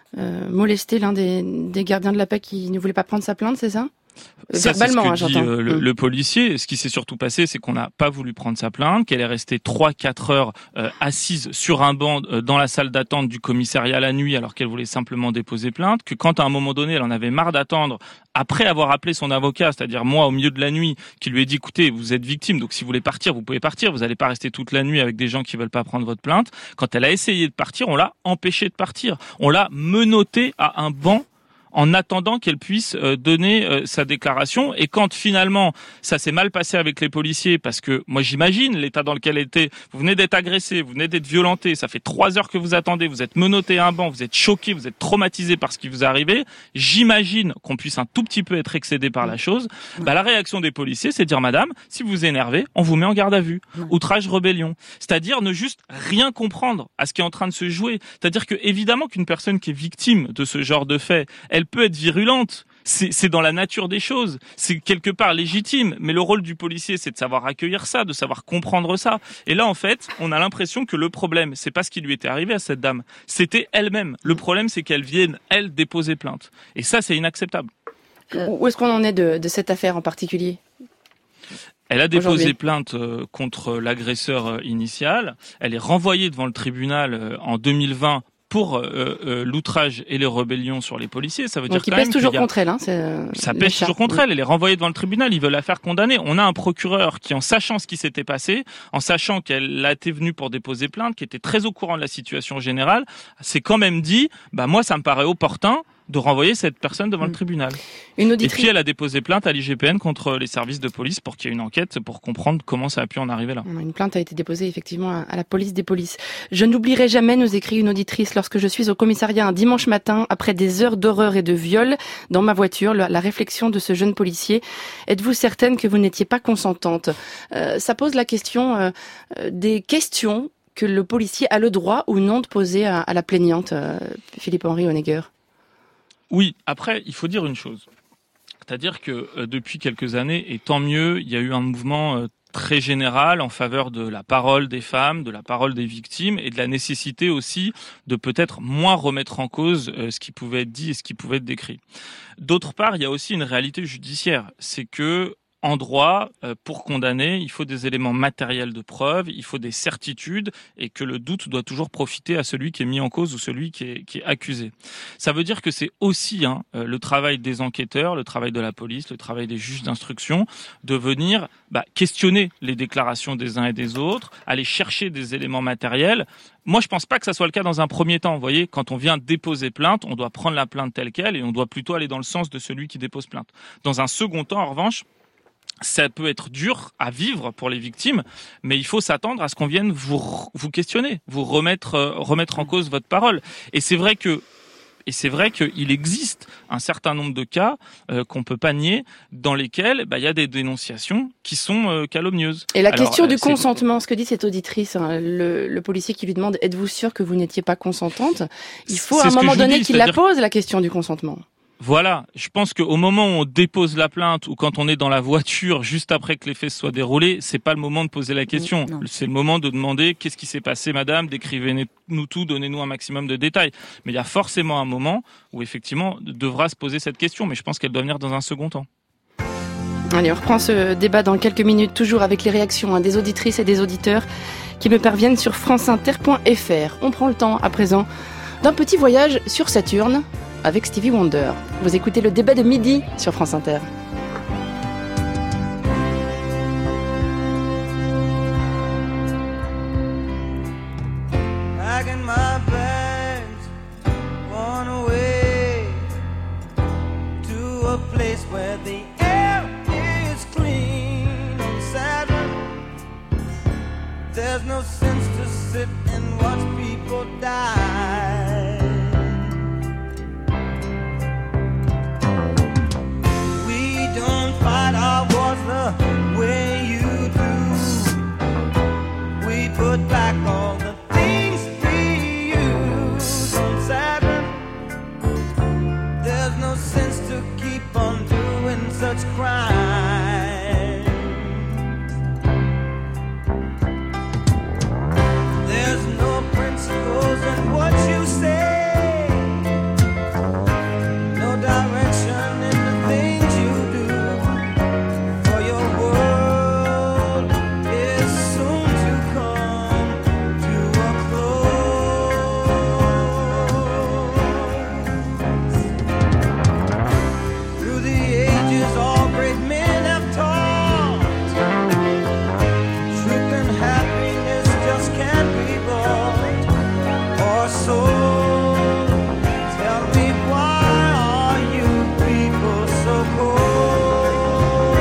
molesté l'un des gardiens de la paix qui ne voulait pas prendre sa plainte, c'est ça ? Verbalement, c'est ce que dit le policier. Ce qui s'est surtout passé, c'est qu'on n'a pas voulu prendre sa plainte, qu'elle est restée 3-4 heures assise sur un banc dans la salle d'attente du commissariat la nuit alors qu'elle voulait simplement déposer plainte, que quand à un moment donné elle en avait marre d'attendre, après avoir appelé son avocat, c'est-à-dire moi au milieu de la nuit, qui lui a dit écoutez, vous êtes victime, donc si vous voulez partir, vous pouvez partir, vous n'allez pas rester toute la nuit avec des gens qui veulent pas prendre votre plainte. Quand elle a essayé de partir, on l'a empêchée de partir. On l'a menottée à un banc en attendant qu'elle puisse donner sa déclaration. Et quand finalement ça s'est mal passé avec les policiers, parce que moi j'imagine l'état dans lequel elle était, vous venez d'être agressé, vous venez d'être violenté, ça fait 3 heures que vous attendez, vous êtes menotté à un banc, vous êtes choqué, vous êtes traumatisé par ce qui vous est arrivé, j'imagine qu'on puisse un tout petit peu être excédé par la chose. La réaction des policiers, c'est de dire madame, si vous vous énervez, on vous met en garde à vue. Outrage, rébellion. C'est-à-dire ne juste rien comprendre à ce qui est en train de se jouer. C'est-à-dire que évidemment qu'une personne qui est victime de ce genre de fait, elle peut être virulente. C'est dans la nature des choses. C'est quelque part légitime. Mais le rôle du policier, c'est de savoir accueillir ça, de savoir comprendre ça. Et là, en fait, on a l'impression que le problème, c'est pas ce qui lui était arrivé à cette dame. C'était elle-même. Le problème, c'est qu'elle vienne, elle, déposer plainte. Et ça, c'est inacceptable. Où est-ce qu'on en est de cette affaire en particulier ? Elle a déposé plainte contre l'agresseur initial. Elle est renvoyée devant le tribunal en 2020 pour l'outrage et les rébellions sur les policiers. Ça veut dire qu'il pèse toujours contre elle. Ça pèse toujours contre elle. Elle est renvoyée devant le tribunal. Ils veulent la faire condamner. On a un procureur qui, en sachant ce qui s'était passé, en sachant qu'elle a été venue pour déposer plainte, qui était très au courant de la situation générale, s'est quand même dit, moi, ça me paraît opportun de renvoyer cette personne devant le tribunal. Et puis elle a déposé plainte à l'IGPN contre les services de police pour qu'il y ait une enquête pour comprendre comment ça a pu en arriver là. Une plainte a été déposée effectivement à la police des polices. Je n'oublierai jamais, nous écrit une auditrice, lorsque je suis au commissariat un dimanche matin, après des heures d'horreur et de viol, dans ma voiture, la réflexion de ce jeune policier. Êtes-vous certaine que vous n'étiez pas consentante ? Ça pose la question des questions que le policier a le droit ou non de poser à la plaignante, Philippe-Henri Honegger. Oui, après, il faut dire une chose. C'est-à-dire que depuis quelques années, et tant mieux, il y a eu un mouvement très général en faveur de la parole des femmes, de la parole des victimes et de la nécessité aussi de peut-être moins remettre en cause ce qui pouvait être dit et ce qui pouvait être décrit. D'autre part, il y a aussi une réalité judiciaire. C'est que en droit, pour condamner, il faut des éléments matériels de preuve, il faut des certitudes, et que le doute doit toujours profiter à celui qui est mis en cause ou celui qui est accusé. Ça veut dire que c'est aussi le travail des enquêteurs, le travail de la police, le travail des juges d'instruction, de venir questionner les déclarations des uns et des autres, aller chercher des éléments matériels. Moi, je pense pas que ça soit le cas dans un premier temps. Vous voyez, quand on vient déposer plainte, on doit prendre la plainte telle quelle et on doit plutôt aller dans le sens de celui qui dépose plainte. Dans un second temps, en revanche, ça peut être dur à vivre pour les victimes, mais il faut s'attendre à ce qu'on vienne vous questionner, vous remettre en cause votre parole. Et c'est vrai qu'il existe un certain nombre de cas qu'on peut pas nier, dans lesquels il y a des dénonciations qui sont calomnieuses. Et la question du consentement, ce que dit cette auditrice, le policier qui lui demande « Êtes-vous sûr que vous n'étiez pas consentante ?» Il faut à un moment donné qu'il la pose, la question du consentement. Voilà, je pense qu'au moment où on dépose la plainte ou quand on est dans la voiture juste après que les faits soient déroulés, c'est pas le moment de poser la question. Non. C'est le moment de demander qu'est-ce qui s'est passé, madame, décrivez-nous tout, donnez-nous un maximum de détails. Mais il y a forcément un moment où effectivement devra se poser cette question, mais je pense qu'elle doit venir dans un second temps. Allez, on reprend ce débat dans quelques minutes, toujours avec les réactions des auditrices et des auditeurs qui me parviennent sur franceinter.fr. On prend le temps à présent d'un petit voyage sur Saturne avec Stevie Wonder. Vous écoutez le débat de midi sur France Inter. There's no sense to sit and watch people die. We don't fight our wars the way you do. We put back all the things we use on Saturn. There's no sense to keep on doing such crimes. And what you say, no direction in the things you do, for your world is soon to come to a close. Through the ages all great men have taught, truth and happiness just can't be bought. So tell me, why are you people so cold?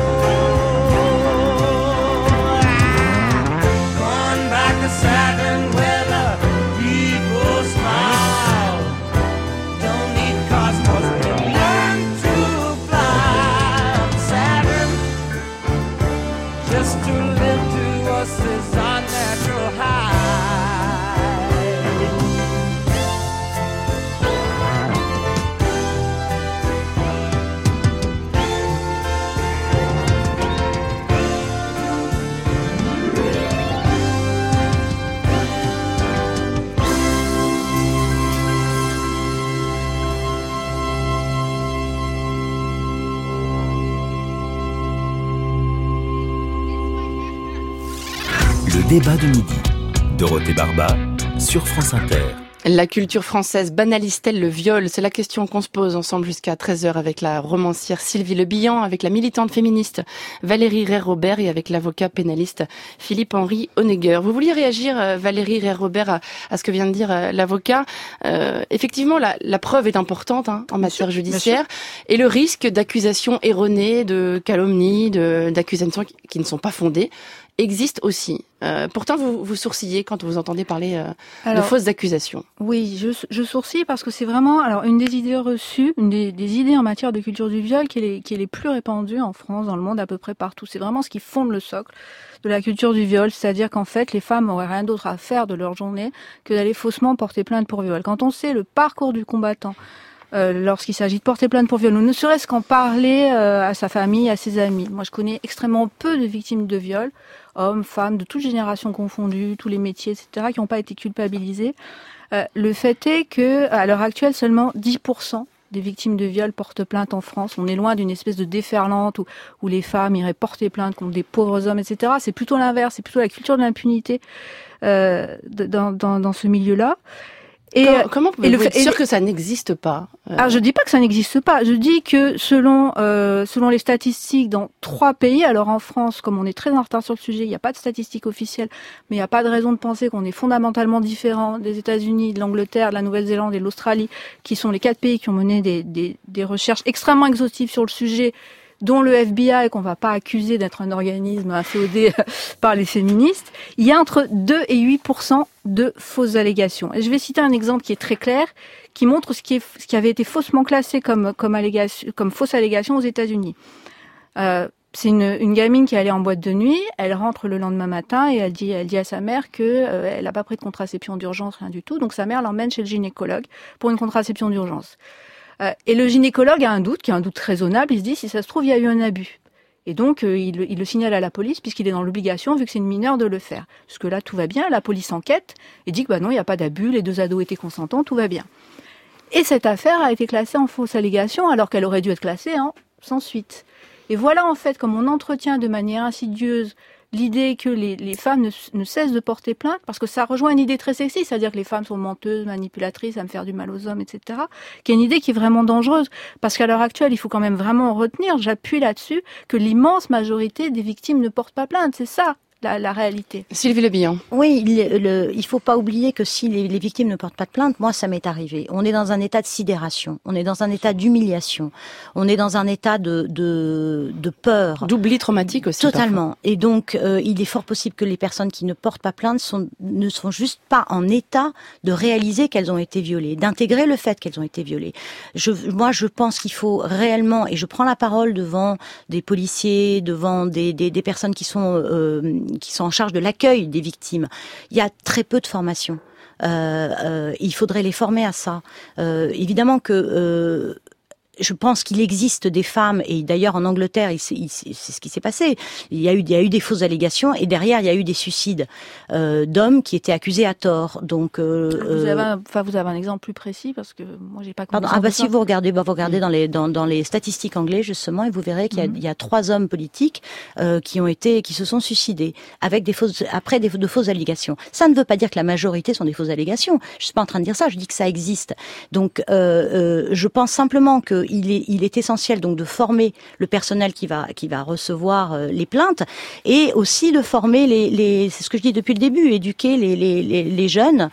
Going back to Saturn where the people smile. Don't need cosmos, we learn to fly on Saturn. Just to live to us is our natural high. Le débat de midi. Dorothée Barba sur France Inter. La culture française banalise-t-elle le viol ? C'est la question qu'on se pose ensemble jusqu'à 13h avec la romancière Sylvie Le Bihan, avec la militante féministe Valérie Rey-Robert et avec l'avocat pénaliste Philippe-Henri Honegger. Vous vouliez réagir, Valérie Rey-Robert, à ce que vient de dire l'avocat. Effectivement, la preuve est importante en matière judiciaire et le risque d'accusations erronées, de calomnies, d'accusations qui ne sont pas fondées existe aussi. Pourtant, vous sourcillez quand vous entendez parler de fausses accusations. Oui, je sourcille parce que c'est vraiment une des idées reçues, une des idées en matière de culture du viol qui est les plus répandues en France, dans le monde, à peu près partout. C'est vraiment ce qui fonde le socle de la culture du viol, c'est-à-dire qu'en fait, les femmes n'auraient rien d'autre à faire de leur journée que d'aller faussement porter plainte pour viol. Quand on sait le parcours du combattant, lorsqu'il s'agit de porter plainte pour viol, ou ne serait-ce qu'en parler à sa famille, à ses amis. Moi, je connais extrêmement peu de victimes de viol, hommes, femmes, de toutes générations confondues, tous les métiers, etc., qui n'ont pas été culpabilisés. Le fait est que, à l'heure actuelle, seulement 10% des victimes de viol portent plainte en France. On est loin d'une espèce de déferlante où les femmes iraient porter plainte contre des pauvres hommes, etc. C'est plutôt l'inverse, c'est plutôt la culture de l'impunité dans ce milieu-là. Et comment pouvez-vous être sûr que ça n'existe pas Alors je dis pas que ça n'existe pas. Je dis que selon les statistiques dans 3 pays, alors en France, comme on est très en retard sur le sujet, il n'y a pas de statistiques officielles, mais il n'y a pas de raison de penser qu'on est fondamentalement différent des États-Unis, de l'Angleterre, de la Nouvelle-Zélande et de l'Australie, qui sont les 4 pays qui ont mené des recherches extrêmement exhaustives sur le sujet, dont le FBI, qu'on va pas accuser d'être un organisme inféodé par les féministes. Il y a entre 2 et 8% de fausses allégations. Et je vais citer un exemple qui est très clair, qui montre ce qui avait été faussement classé comme fausse allégation aux États-Unis. C'est une gamine qui est allée en boîte de nuit, elle rentre le lendemain matin et elle dit à sa mère que elle n'a pas pris de contraception d'urgence, rien du tout. Donc sa mère l'emmène chez le gynécologue pour une contraception d'urgence. Et le gynécologue a un doute, qui est un doute raisonnable, il se dit si ça se trouve il y a eu un abus. Et donc il le signale à la police puisqu'il est dans l'obligation, vu que c'est une mineure, de le faire. Parce que là tout va bien, la police enquête et dit que non, il n'y a pas d'abus, les 2 ados étaient consentants, tout va bien. Et cette affaire a été classée en fausse allégation alors qu'elle aurait dû être classée en sans suite. Et voilà en fait comme on entretient de manière insidieuse l'idée que les femmes ne cessent de porter plainte, parce que ça rejoint une idée très sexiste, c'est-à-dire que les femmes sont menteuses, manipulatrices, aiment faire du mal aux hommes, etc., qui est une idée qui est vraiment dangereuse, parce qu'à l'heure actuelle, il faut quand même vraiment retenir, j'appuie là-dessus, que l'immense majorité des victimes ne portent pas plainte, c'est ça la réalité. Sylvie Le Bihan. Oui, il faut pas oublier que si les victimes ne portent pas de plainte, moi ça m'est arrivé. On est dans un état de sidération, on est dans un état d'humiliation, on est dans un état de peur. D'oubli traumatique aussi. Totalement. Parfois. Et donc il est fort possible que les personnes qui ne portent pas plainte ne sont juste pas en état de réaliser qu'elles ont été violées, d'intégrer le fait qu'elles ont été violées. Moi je pense qu'il faut réellement, et je prends la parole devant des policiers, devant des personnes qui sont en charge de l'accueil des victimes. Il y a très peu de formation. Il faudrait les former à ça. Évidemment que je pense qu'il existe des femmes, et d'ailleurs en Angleterre, c'est ce qui s'est passé. Il y a eu des fausses allégations, et derrière il y a eu des suicides d'hommes qui étaient accusés à tort. Donc vous avez un exemple plus précis, parce que moi j'ai pas. Pardon. Si vous regardez, dans les statistiques anglaises justement, et vous verrez qu'il y a 3 hommes politiques qui se sont suicidés avec de fausses allégations. Ça ne veut pas dire que la majorité sont des fausses allégations. Je suis pas en train de dire ça. Je dis que ça existe. Donc je pense simplement que il est essentiel donc de former le personnel qui va recevoir les plaintes, et aussi de former c'est ce que je dis depuis le début, éduquer les jeunes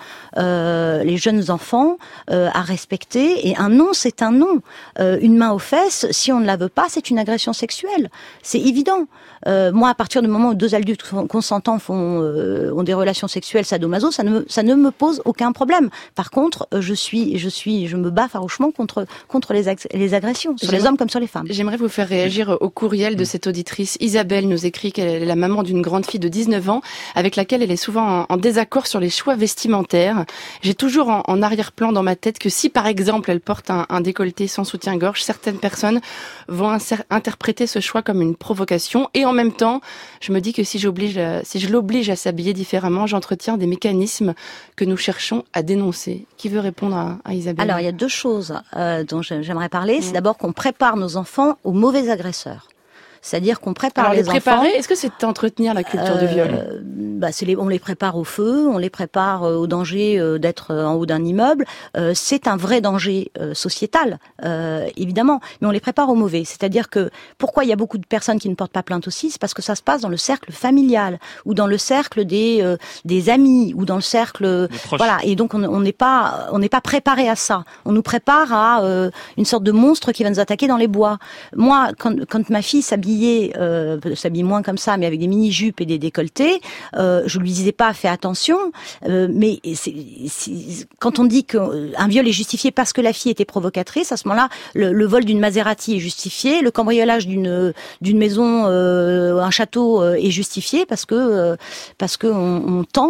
enfants à respecter, et un non c'est un non. Une main aux fesses, si on ne la veut pas, c'est une agression sexuelle. C'est évident. Moi, à partir du moment où 2 adultes consentants ont des relations sexuelles sadomaso, ça ne me pose aucun problème. Par contre, je me bats farouchement contre les agressions, sur les hommes comme sur les femmes. J'aimerais vous faire réagir au courriel de cette auditrice. Isabelle nous écrit qu'elle est la maman d'une grande fille de 19 ans, avec laquelle elle est souvent en désaccord sur les choix vestimentaires. J'ai toujours en arrière-plan dans ma tête que si, par exemple, elle porte un décolleté sans soutien-gorge, certaines personnes vont interpréter ce choix comme une provocation. Et en même temps, je me dis que si je l'oblige à s'habiller différemment, j'entretiens des mécanismes que nous cherchons à dénoncer. Qui veut répondre à Isabelle ? Alors, il y a 2 choses dont j'aimerais parler. C'est d'abord qu'on prépare nos enfants aux mauvais agresseurs. C'est-à-dire qu'on prépare les enfants. Est-ce que c'est entretenir la culture du viol ? On les prépare au feu, on les prépare au danger d'être en haut d'un immeuble. C'est un vrai danger sociétal, évidemment, mais on les prépare au mauvais. C'est-à-dire que pourquoi il y a beaucoup de personnes qui ne portent pas plainte aussi, c'est parce que ça se passe dans le cercle familial, ou dans le cercle des amis, ou dans le cercle voilà. Et donc on n'est pas préparé à ça. On nous prépare à une sorte de monstre qui va nous attaquer dans les bois. Moi, quand ma fille s'habille moins comme ça, mais avec des mini-jupes et des décolletés, je lui disais pas fais attention, mais quand on dit qu'un viol est justifié parce que la fille était provocatrice, à ce moment-là, le vol d'une Maserati est justifié, le cambriolage d'une maison, un château est justifié parce que on tente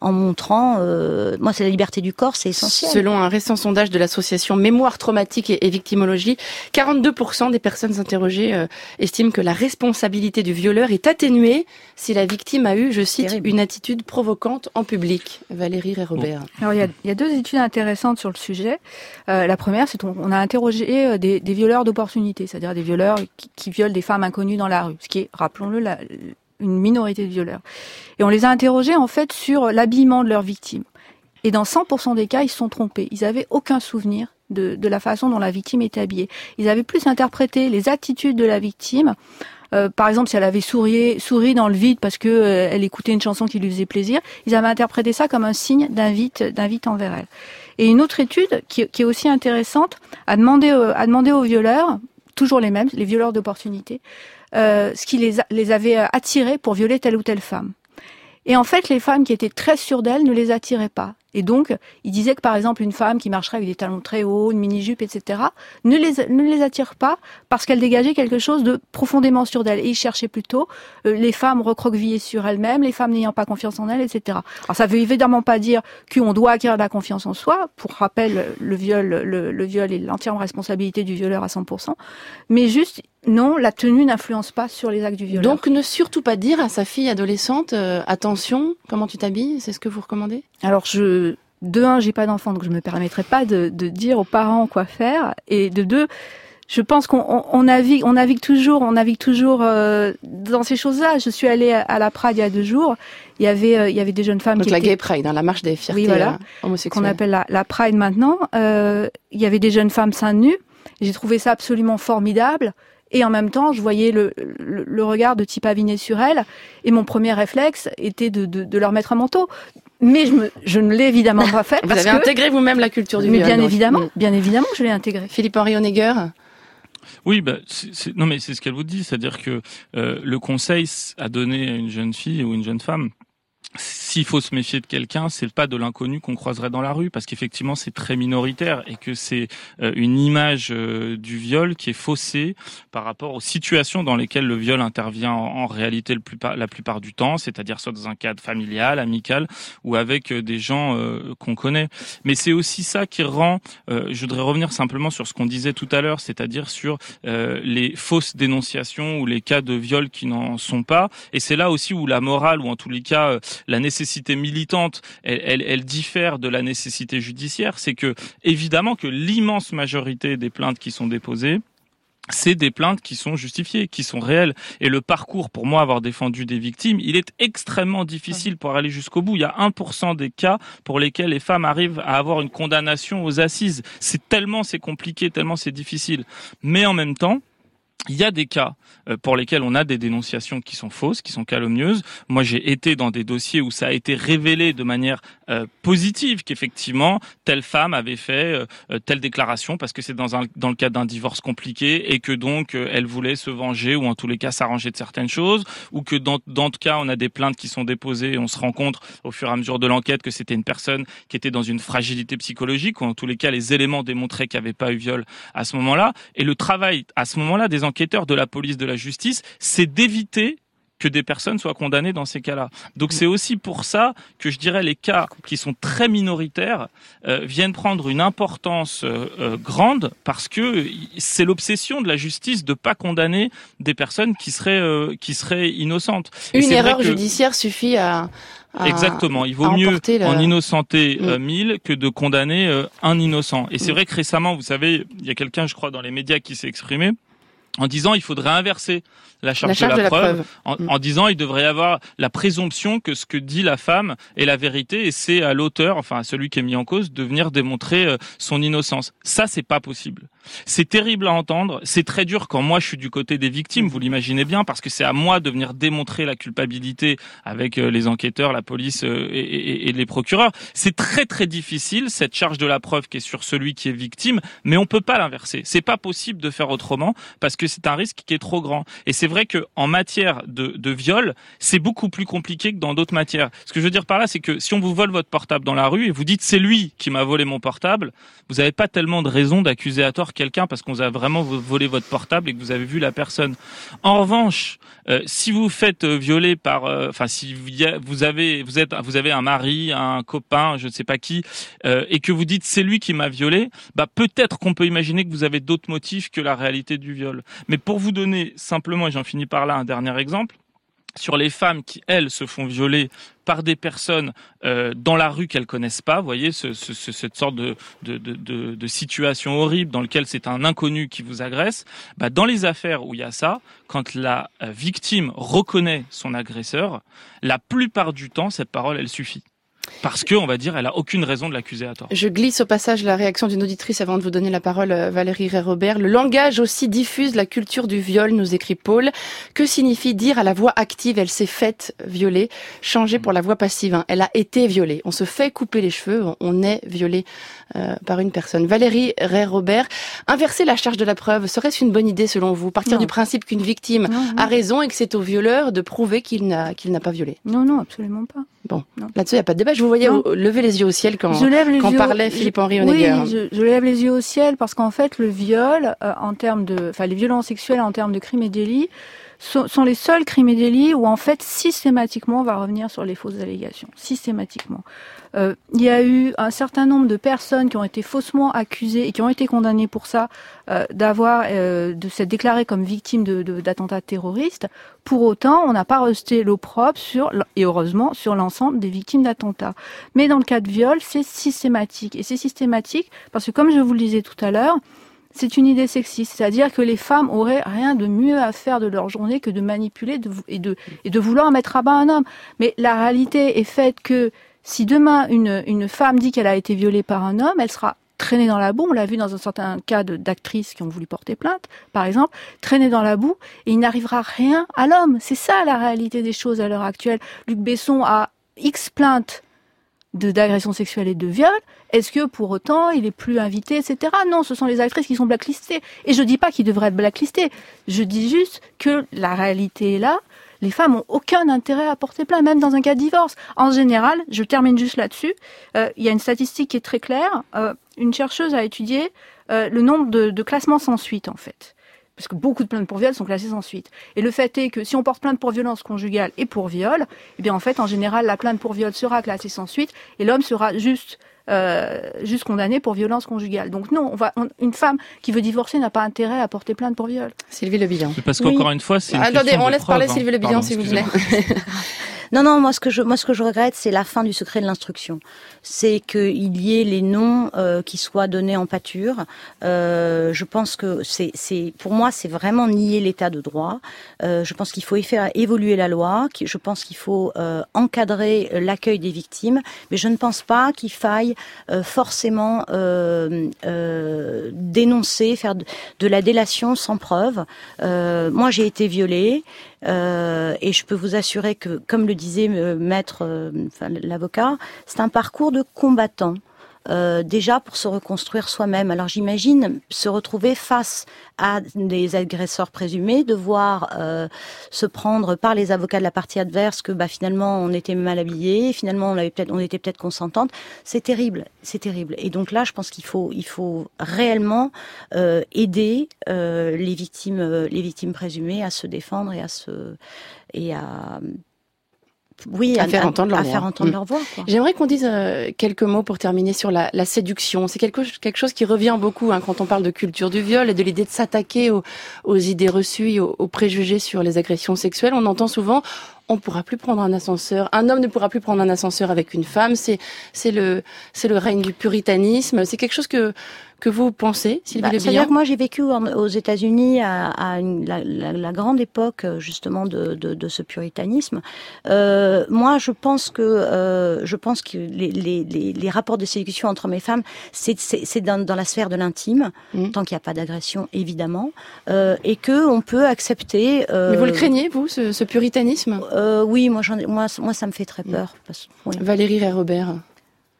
en montrant, moi c'est la liberté du corps, c'est essentiel. Selon un récent sondage de l'association Mémoire traumatique et victimologie, 42% des personnes interrogées estiment que la responsabilité du violeur est atténuée si la victime a eu, je cite, Terrible. une attitude provocante en public. Valérie Rey-Robert. Alors il y a deux études intéressantes sur le sujet. La première, c'est qu'on a interrogé des violeurs d'opportunité, c'est-à-dire des violeurs qui violent des femmes inconnues dans la rue, ce qui est, rappelons-le, une minorité de violeurs. Et on les a interrogés en fait sur l'habillement de leurs victimes. Et dans 100% des cas, ils se sont trompés. Ils avaient aucun souvenir de la façon dont la victime était habillée. Ils avaient plus interprété les attitudes de la victime. Par exemple, si elle avait souri dans le vide parce que elle écoutait une chanson qui lui faisait plaisir, ils avaient interprété ça comme un signe d'invite envers elle. Et une autre étude qui est aussi intéressante a demandé aux violeurs, toujours les mêmes, les violeurs d'opportunité, ce qui les avait attirés pour violer telle ou telle femme. Et en fait, les femmes qui étaient très sûres d'elles ne les attiraient pas. Et donc, ils disaient que par exemple, une femme qui marcherait avec des talons très hauts, une mini-jupe, etc., ne les attire pas parce qu'elle dégageait quelque chose de profondément sûr d'elle. Et ils cherchaient plutôt les femmes recroquevillées sur elles-mêmes, les femmes n'ayant pas confiance en elles, etc. Alors, ça veut évidemment pas dire qu'on doit acquérir de la confiance en soi. Pour rappel, le viol est l'entière responsabilité du violeur à 100%. Mais juste, non, la tenue n'influence pas sur les actes du violeur. Donc ne surtout pas dire à sa fille adolescente attention, comment tu t'habilles, c'est ce que vous recommandez? Alors de un, j'ai pas d'enfant, donc je me permettrai pas de dire aux parents quoi faire. Et de deux, je pense qu'on navigue toujours dans ces choses-là. Je suis allée à la Pride il y a 2 jours. Il y avait des jeunes femmes Donc qui la étaient... Gay Pride, la marche des fiertés homosexuelles. Qu'on appelle la Pride maintenant. Il y avait des jeunes femmes seins nus. J'ai trouvé ça absolument formidable. Et en même temps, je voyais le regard de type aviné sur elles. Et mon premier réflexe était de leur mettre un manteau. Mais je ne l'ai évidemment pas fait. Vous avez intégré vous-même la culture du viol. Mais bien évidemment que je l'ai intégré. Philippe-Henri Honegger. Oui, c'est ce qu'elle vous dit, c'est-à-dire que le conseil à donner à une jeune fille ou une jeune femme, s'il faut se méfier de quelqu'un, c'est pas de l'inconnu qu'on croiserait dans la rue, parce qu'effectivement c'est très minoritaire et que c'est une image du viol qui est faussée par rapport aux situations dans lesquelles le viol intervient en réalité la plupart du temps, c'est-à-dire soit dans un cadre familial, amical ou avec des gens qu'on connaît. Mais c'est aussi ça qui rend, je voudrais revenir simplement sur ce qu'on disait tout à l'heure, c'est-à-dire sur les fausses dénonciations ou les cas de viol qui n'en sont pas. Et c'est là aussi où la morale, ou en tous les cas la nécessité militante, elle diffère de la nécessité judiciaire. C'est que, évidemment, que l'immense majorité des plaintes qui sont déposées, c'est des plaintes qui sont justifiées, qui sont réelles. Et le parcours, pour moi, avoir défendu des victimes, il est extrêmement difficile pour aller jusqu'au bout. Il y a 1% des cas pour lesquels les femmes arrivent à avoir une condamnation aux assises. C'est compliqué, tellement c'est difficile. Mais en même temps, il y a des cas pour lesquels on a des dénonciations qui sont fausses, qui sont calomnieuses. Moi, j'ai été dans des dossiers où ça a été révélé de manière positive qu'effectivement telle femme avait fait telle déclaration parce que c'est dans le cadre d'un divorce compliqué et que donc elle voulait se venger ou en tous les cas s'arranger de certaines choses, ou que dans d'autres cas on a des plaintes qui sont déposées et on se rend compte au fur et à mesure de l'enquête que c'était une personne qui était dans une fragilité psychologique, ou en tous les cas les éléments démontraient qu'il n'y avait pas eu viol à ce moment-là. Et le travail à ce moment-là des enquêteurs, de la police, de la justice, c'est d'éviter que des personnes soient condamnées dans ces cas-là. Donc c'est aussi pour ça que je dirais les cas qui sont très minoritaires viennent prendre une importance grande, parce que c'est l'obsession de la justice de pas condamner des personnes qui seraient innocentes. Une erreur judiciaire suffit à exactement. Il vaut mieux en innocenter 1000 que de condamner un innocent. Et c'est vrai que récemment, vous savez, il y a quelqu'un, je crois, dans les médias qui s'est exprimé en disant il faudrait inverser la charge de la preuve. En disant il devrait y avoir la présomption que ce que dit la femme est la vérité, et c'est à l'auteur, enfin à celui qui est mis en cause, de venir démontrer son innocence. Ça, c'est pas possible. C'est terrible à entendre, c'est très dur quand moi je suis du côté des victimes, vous l'imaginez bien, parce que c'est à moi de venir démontrer la culpabilité avec les enquêteurs, la police et les procureurs. C'est très très difficile, cette charge de la preuve qui est sur celui qui est victime, mais on peut pas l'inverser. C'est pas possible de faire autrement, parce que c'est un risque qui est trop grand. Et c'est vrai que en matière de viol, c'est beaucoup plus compliqué que dans d'autres matières. Ce que je veux dire par là, c'est que si on vous vole votre portable dans la rue et vous dites c'est lui qui m'a volé mon portable, vous n'avez pas tellement de raison d'accuser à tort quelqu'un parce qu'on vous a vraiment volé votre portable et que vous avez vu la personne. En revanche, si vous faites violer par, si vous avez un mari, un copain, je ne sais pas qui, et que vous dites c'est lui qui m'a violé, peut-être qu'on peut imaginer que vous avez d'autres motifs que la réalité du viol. Mais pour vous donner simplement, et j'en finis par là, un dernier exemple, sur les femmes qui, elles, se font violer par des personnes dans la rue qu'elles connaissent pas, vous voyez, cette sorte de situation horrible dans laquelle c'est un inconnu qui vous agresse, dans les affaires où il y a ça, quand la victime reconnaît son agresseur, la plupart du temps, cette parole, elle suffit. Parce que, on va dire, elle a aucune raison de l'accuser à tort. Je glisse au passage la réaction d'une auditrice avant de vous donner la parole, Valérie Rey-Robert. Le langage aussi diffuse la culture du viol, nous écrit Paul. Que signifie dire à la voix active, elle s'est faite violer, changer pour la voix passive, Elle a été violée. On se fait couper les cheveux, on est violé par une personne. Valérie Rey-Robert, inverser la charge de la preuve, serait-ce une bonne idée selon vous? Partir du principe qu'une victime a raison et que c'est au violeur de prouver qu'il n'a pas violé? Non, absolument pas. Bon, là-dessus, il n'y a pas de débat. Je vous voyais lever les yeux au ciel quand parlait Philippe-Henri Honegger. Oui, je lève les yeux au ciel parce qu'en fait, le viol, les violences sexuelles en termes de crimes et délits, sont les seuls crimes et délits où en fait systématiquement on va revenir sur les fausses allégations. Systématiquement. Il y a eu un certain nombre de personnes qui ont été faussement accusées et qui ont été condamnées pour ça, de s'être déclarées comme victimes d'attentats terroristes. Pour autant, on n'a pas resté l'opprobre et heureusement, sur l'ensemble des victimes d'attentats. Mais dans le cas de viol, c'est systématique. Et c'est systématique parce que, comme je vous le disais tout à l'heure, c'est une idée sexiste, c'est-à-dire que les femmes auraient rien de mieux à faire de leur journée que de manipuler et de vouloir mettre à bas un homme. Mais la réalité est faite que si demain une femme dit qu'elle a été violée par un homme, elle sera traînée dans la boue. On l'a vu dans un certain cas d'actrices qui ont voulu porter plainte, par exemple, traînée dans la boue, et il n'arrivera rien à l'homme. C'est ça la réalité des choses à l'heure actuelle. Luc Besson a X plaintes d'agression sexuelle et de viol. Est-ce que pour autant il est plus invité, etc. Non, ce sont les actrices qui sont blacklistées. Et je dis pas qu'ils devraient être blacklistées. Je dis juste que la réalité est là. Les femmes ont aucun intérêt à porter plainte, même dans un cas de divorce. En général, je termine juste là-dessus. Il y a une statistique qui est très claire. Une chercheuse a étudié le nombre de classements sans suite, en fait. Parce que beaucoup de plaintes pour viol sont classées sans suite. Et le fait est que si on porte plainte pour violence conjugale et pour viol, eh bien en fait, en général, la plainte pour viol sera classée sans suite et l'homme sera juste condamné pour violence conjugale. Donc non, une femme qui veut divorcer n'a pas intérêt à porter plainte pour viol. Sylvie Le Bihan. C'est parce qu'encore une fois, c'est une attendez, on laisse preuve, parler Sylvie Le Bihan, s'il vous plaît. Non, moi ce que je regrette, c'est la fin du secret de l'instruction. C'est qu'il y ait les noms qui soient donnés en pâture. Je pense que pour moi, c'est vraiment nier l'état de droit. Je pense qu'il faut faire évoluer la loi. Je pense qu'il faut encadrer l'accueil des victimes, mais je ne pense pas qu'il faille forcément dénoncer, faire de la délation sans preuve. Moi, j'ai été violée. Et je peux vous assurer que, comme le disait l'avocat, c'est un parcours de combattant. Déjà pour se reconstruire soi-même. Alors j'imagine se retrouver face à des agresseurs présumés, devoir se prendre par les avocats de la partie adverse que finalement on était mal habillés, finalement on était peut-être consentante. C'est terrible. Et donc là, je pense qu'il faut réellement aider les victimes présumées à se défendre et à faire entendre leur voix. Quoi. J'aimerais qu'on dise quelques mots pour terminer sur la séduction. C'est quelque chose qui revient beaucoup quand on parle de culture du viol et de l'idée de s'attaquer aux idées reçues, aux préjugés sur les agressions sexuelles. On entend souvent on pourra plus prendre un ascenseur. Un homme ne pourra plus prendre un ascenseur avec une femme. C'est le règne du puritanisme. C'est quelque chose que vous pensez, Sylvie Le Bihan? C'est-à-dire que moi, j'ai vécu aux États-Unis à la grande époque, justement, de ce puritanisme. Moi, je pense que les rapports de séduction entre hommes et femmes, c'est dans la sphère de l'intime, tant qu'il n'y a pas d'agression, évidemment, et que on peut accepter. Mais vous le craignez, vous, ce puritanisme? Oui, moi, ça me fait très peur. Oui. Valérie Rey-Robert. Alors,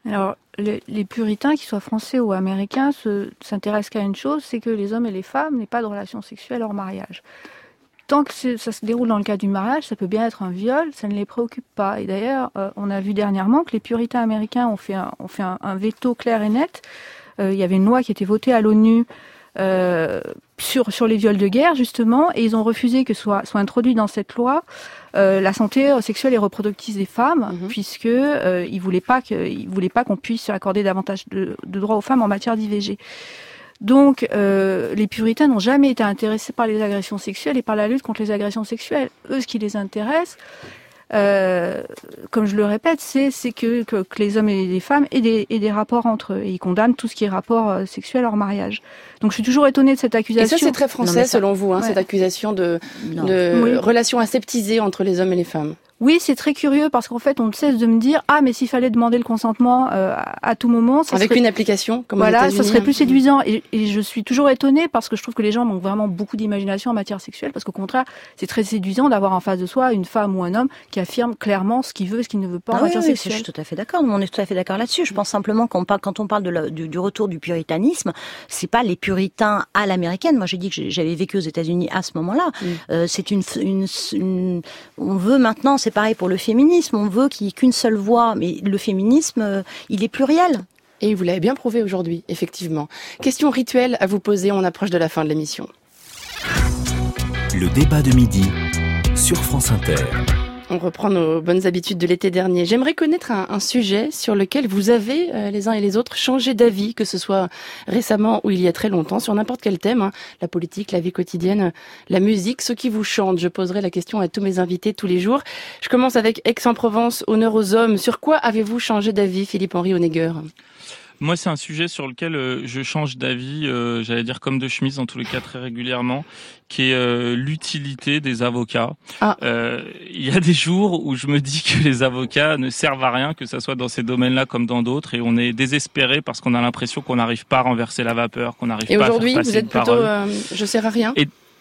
les puritains, qu'ils soient français ou américains, s'intéressent qu'à une chose, c'est que les hommes et les femmes n'aient pas de relations sexuelles hors mariage. Tant que ça se déroule dans le cadre du mariage, ça peut bien être un viol, ça ne les préoccupe pas. Et d'ailleurs, on a vu dernièrement que les puritains américains ont fait un veto clair et net. Il y avait une loi qui était votée à l'ONU sur les viols de guerre, justement, et ils ont refusé que soit introduit dans cette loi la santé sexuelle et reproductive des femmes, puisque ils voulaient pas qu'on puisse accorder davantage de droits aux femmes en matière d'IVG. Donc, les puritains n'ont jamais été intéressés par les agressions sexuelles et par la lutte contre les agressions sexuelles. Eux, ce qui les intéresse, comme je le répète, c'est que les hommes et les femmes aient des rapports entre eux. Et ils condamnent tout ce qui est rapport sexuel hors mariage. Donc, je suis toujours étonnée de cette accusation. Et ça, c'est très français, selon vous, cette accusation de relations aseptisées entre les hommes et les femmes. Oui, c'est très curieux parce qu'en fait, on ne cesse de me dire mais s'il fallait demander le consentement à tout moment, ça avec serait... une application comme aux voilà, États-Unis. ça serait plus séduisant. Et je suis toujours étonnée parce que je trouve que les gens manquent vraiment beaucoup d'imagination en matière sexuelle, parce qu'au contraire, c'est très séduisant d'avoir en face de soi une femme ou un homme qui affirme clairement ce qu'il veut et ce qu'il ne veut pas en matière sexuelle. Je suis tout à fait d'accord. On est tout à fait d'accord là-dessus. Je pense simplement quand on parle du retour du puritanisme, c'est pas les puritains à l'américaine. Moi, j'ai dit que j'avais vécu aux États-Unis à ce moment-là. C'est on veut maintenant, c'est pareil pour le féminisme. On veut qu'il n'y ait qu'une seule voix, mais le féminisme, il est pluriel. Et vous l'avez bien prouvé aujourd'hui, effectivement. Question rituelle à vous poser, on approche de la fin de l'émission. Le débat de midi sur France Inter. On reprend nos bonnes habitudes de l'été dernier. J'aimerais connaître un sujet sur lequel vous avez, les uns et les autres, changé d'avis, que ce soit récemment ou il y a très longtemps, sur n'importe quel thème, la politique, la vie quotidienne, la musique, ce qui vous chante. Je poserai la question à tous mes invités tous les jours. Je commence avec Aix-en-Provence, honneur aux hommes. Sur quoi avez-vous changé d'avis, Philippe-Henri Honegger ? Moi, c'est un sujet sur lequel je change d'avis, j'allais dire comme de chemise, en tous les cas très régulièrement, qui est l'utilité des avocats. Il y a des jours où je me dis que les avocats ne servent à rien, que ça soit dans ces domaines-là comme dans d'autres, et on est désespéré parce qu'on a l'impression qu'on n'arrive pas à renverser la vapeur, qu'on n'arrive pas à faire passer une parole. Et aujourd'hui, vous êtes plutôt je sers à rien.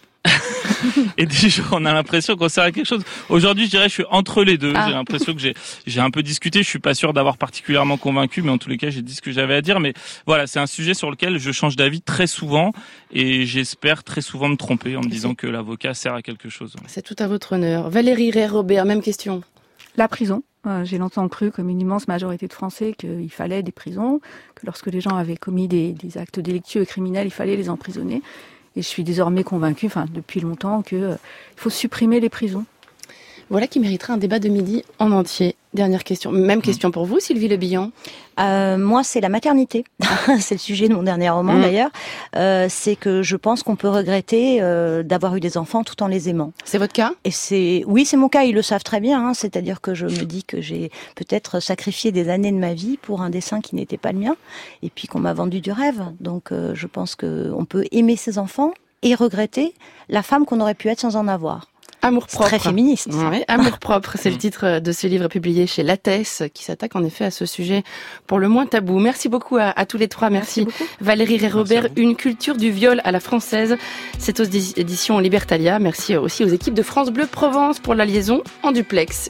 Et des jours, on a l'impression qu'on sert à quelque chose. Aujourd'hui, je dirais, je suis entre les deux. J'ai l'impression que j'ai un peu discuté. Je suis pas sûr d'avoir particulièrement convaincu, mais en tous les cas, j'ai dit ce que j'avais à dire. Mais voilà, c'est un sujet sur lequel je change d'avis très souvent, et j'espère très souvent me tromper en me disant que l'avocat sert à quelque chose. C'est tout à votre honneur. Valérie Rey-Robert, même question. La prison. J'ai longtemps cru, comme une immense majorité de Français, qu'il fallait des prisons, que lorsque les gens avaient commis des actes délictueux et criminels, il fallait les emprisonner. Et je suis désormais convaincue, depuis longtemps, qu'il faut supprimer les prisons. Voilà qui mériterait un débat de midi en entier. Dernière question. Même question pour vous, Sylvie Le Bihan. Moi, c'est la maternité. C'est le sujet de mon dernier roman, d'ailleurs. C'est que je pense qu'on peut regretter d'avoir eu des enfants tout en les aimant. C'est votre cas ? Oui, c'est mon cas. Ils le savent très bien. C'est-à-dire que je me dis que j'ai peut-être sacrifié des années de ma vie pour un dessin qui n'était pas le mien, et puis qu'on m'a vendu du rêve. Donc, je pense qu'on peut aimer ses enfants et regretter la femme qu'on aurait pu être sans en avoir. Amour-propre. Très féministe. Oui, Amour-propre, c'est le titre de ce livre publié chez Lattès, qui s'attaque en effet à ce sujet pour le moins tabou. Merci beaucoup à tous les trois. Merci Valérie Rey-Robert. Une culture du viol à la française. C'est aux éditions Libertalia. Merci aussi aux équipes de France Bleu Provence pour la liaison en duplex.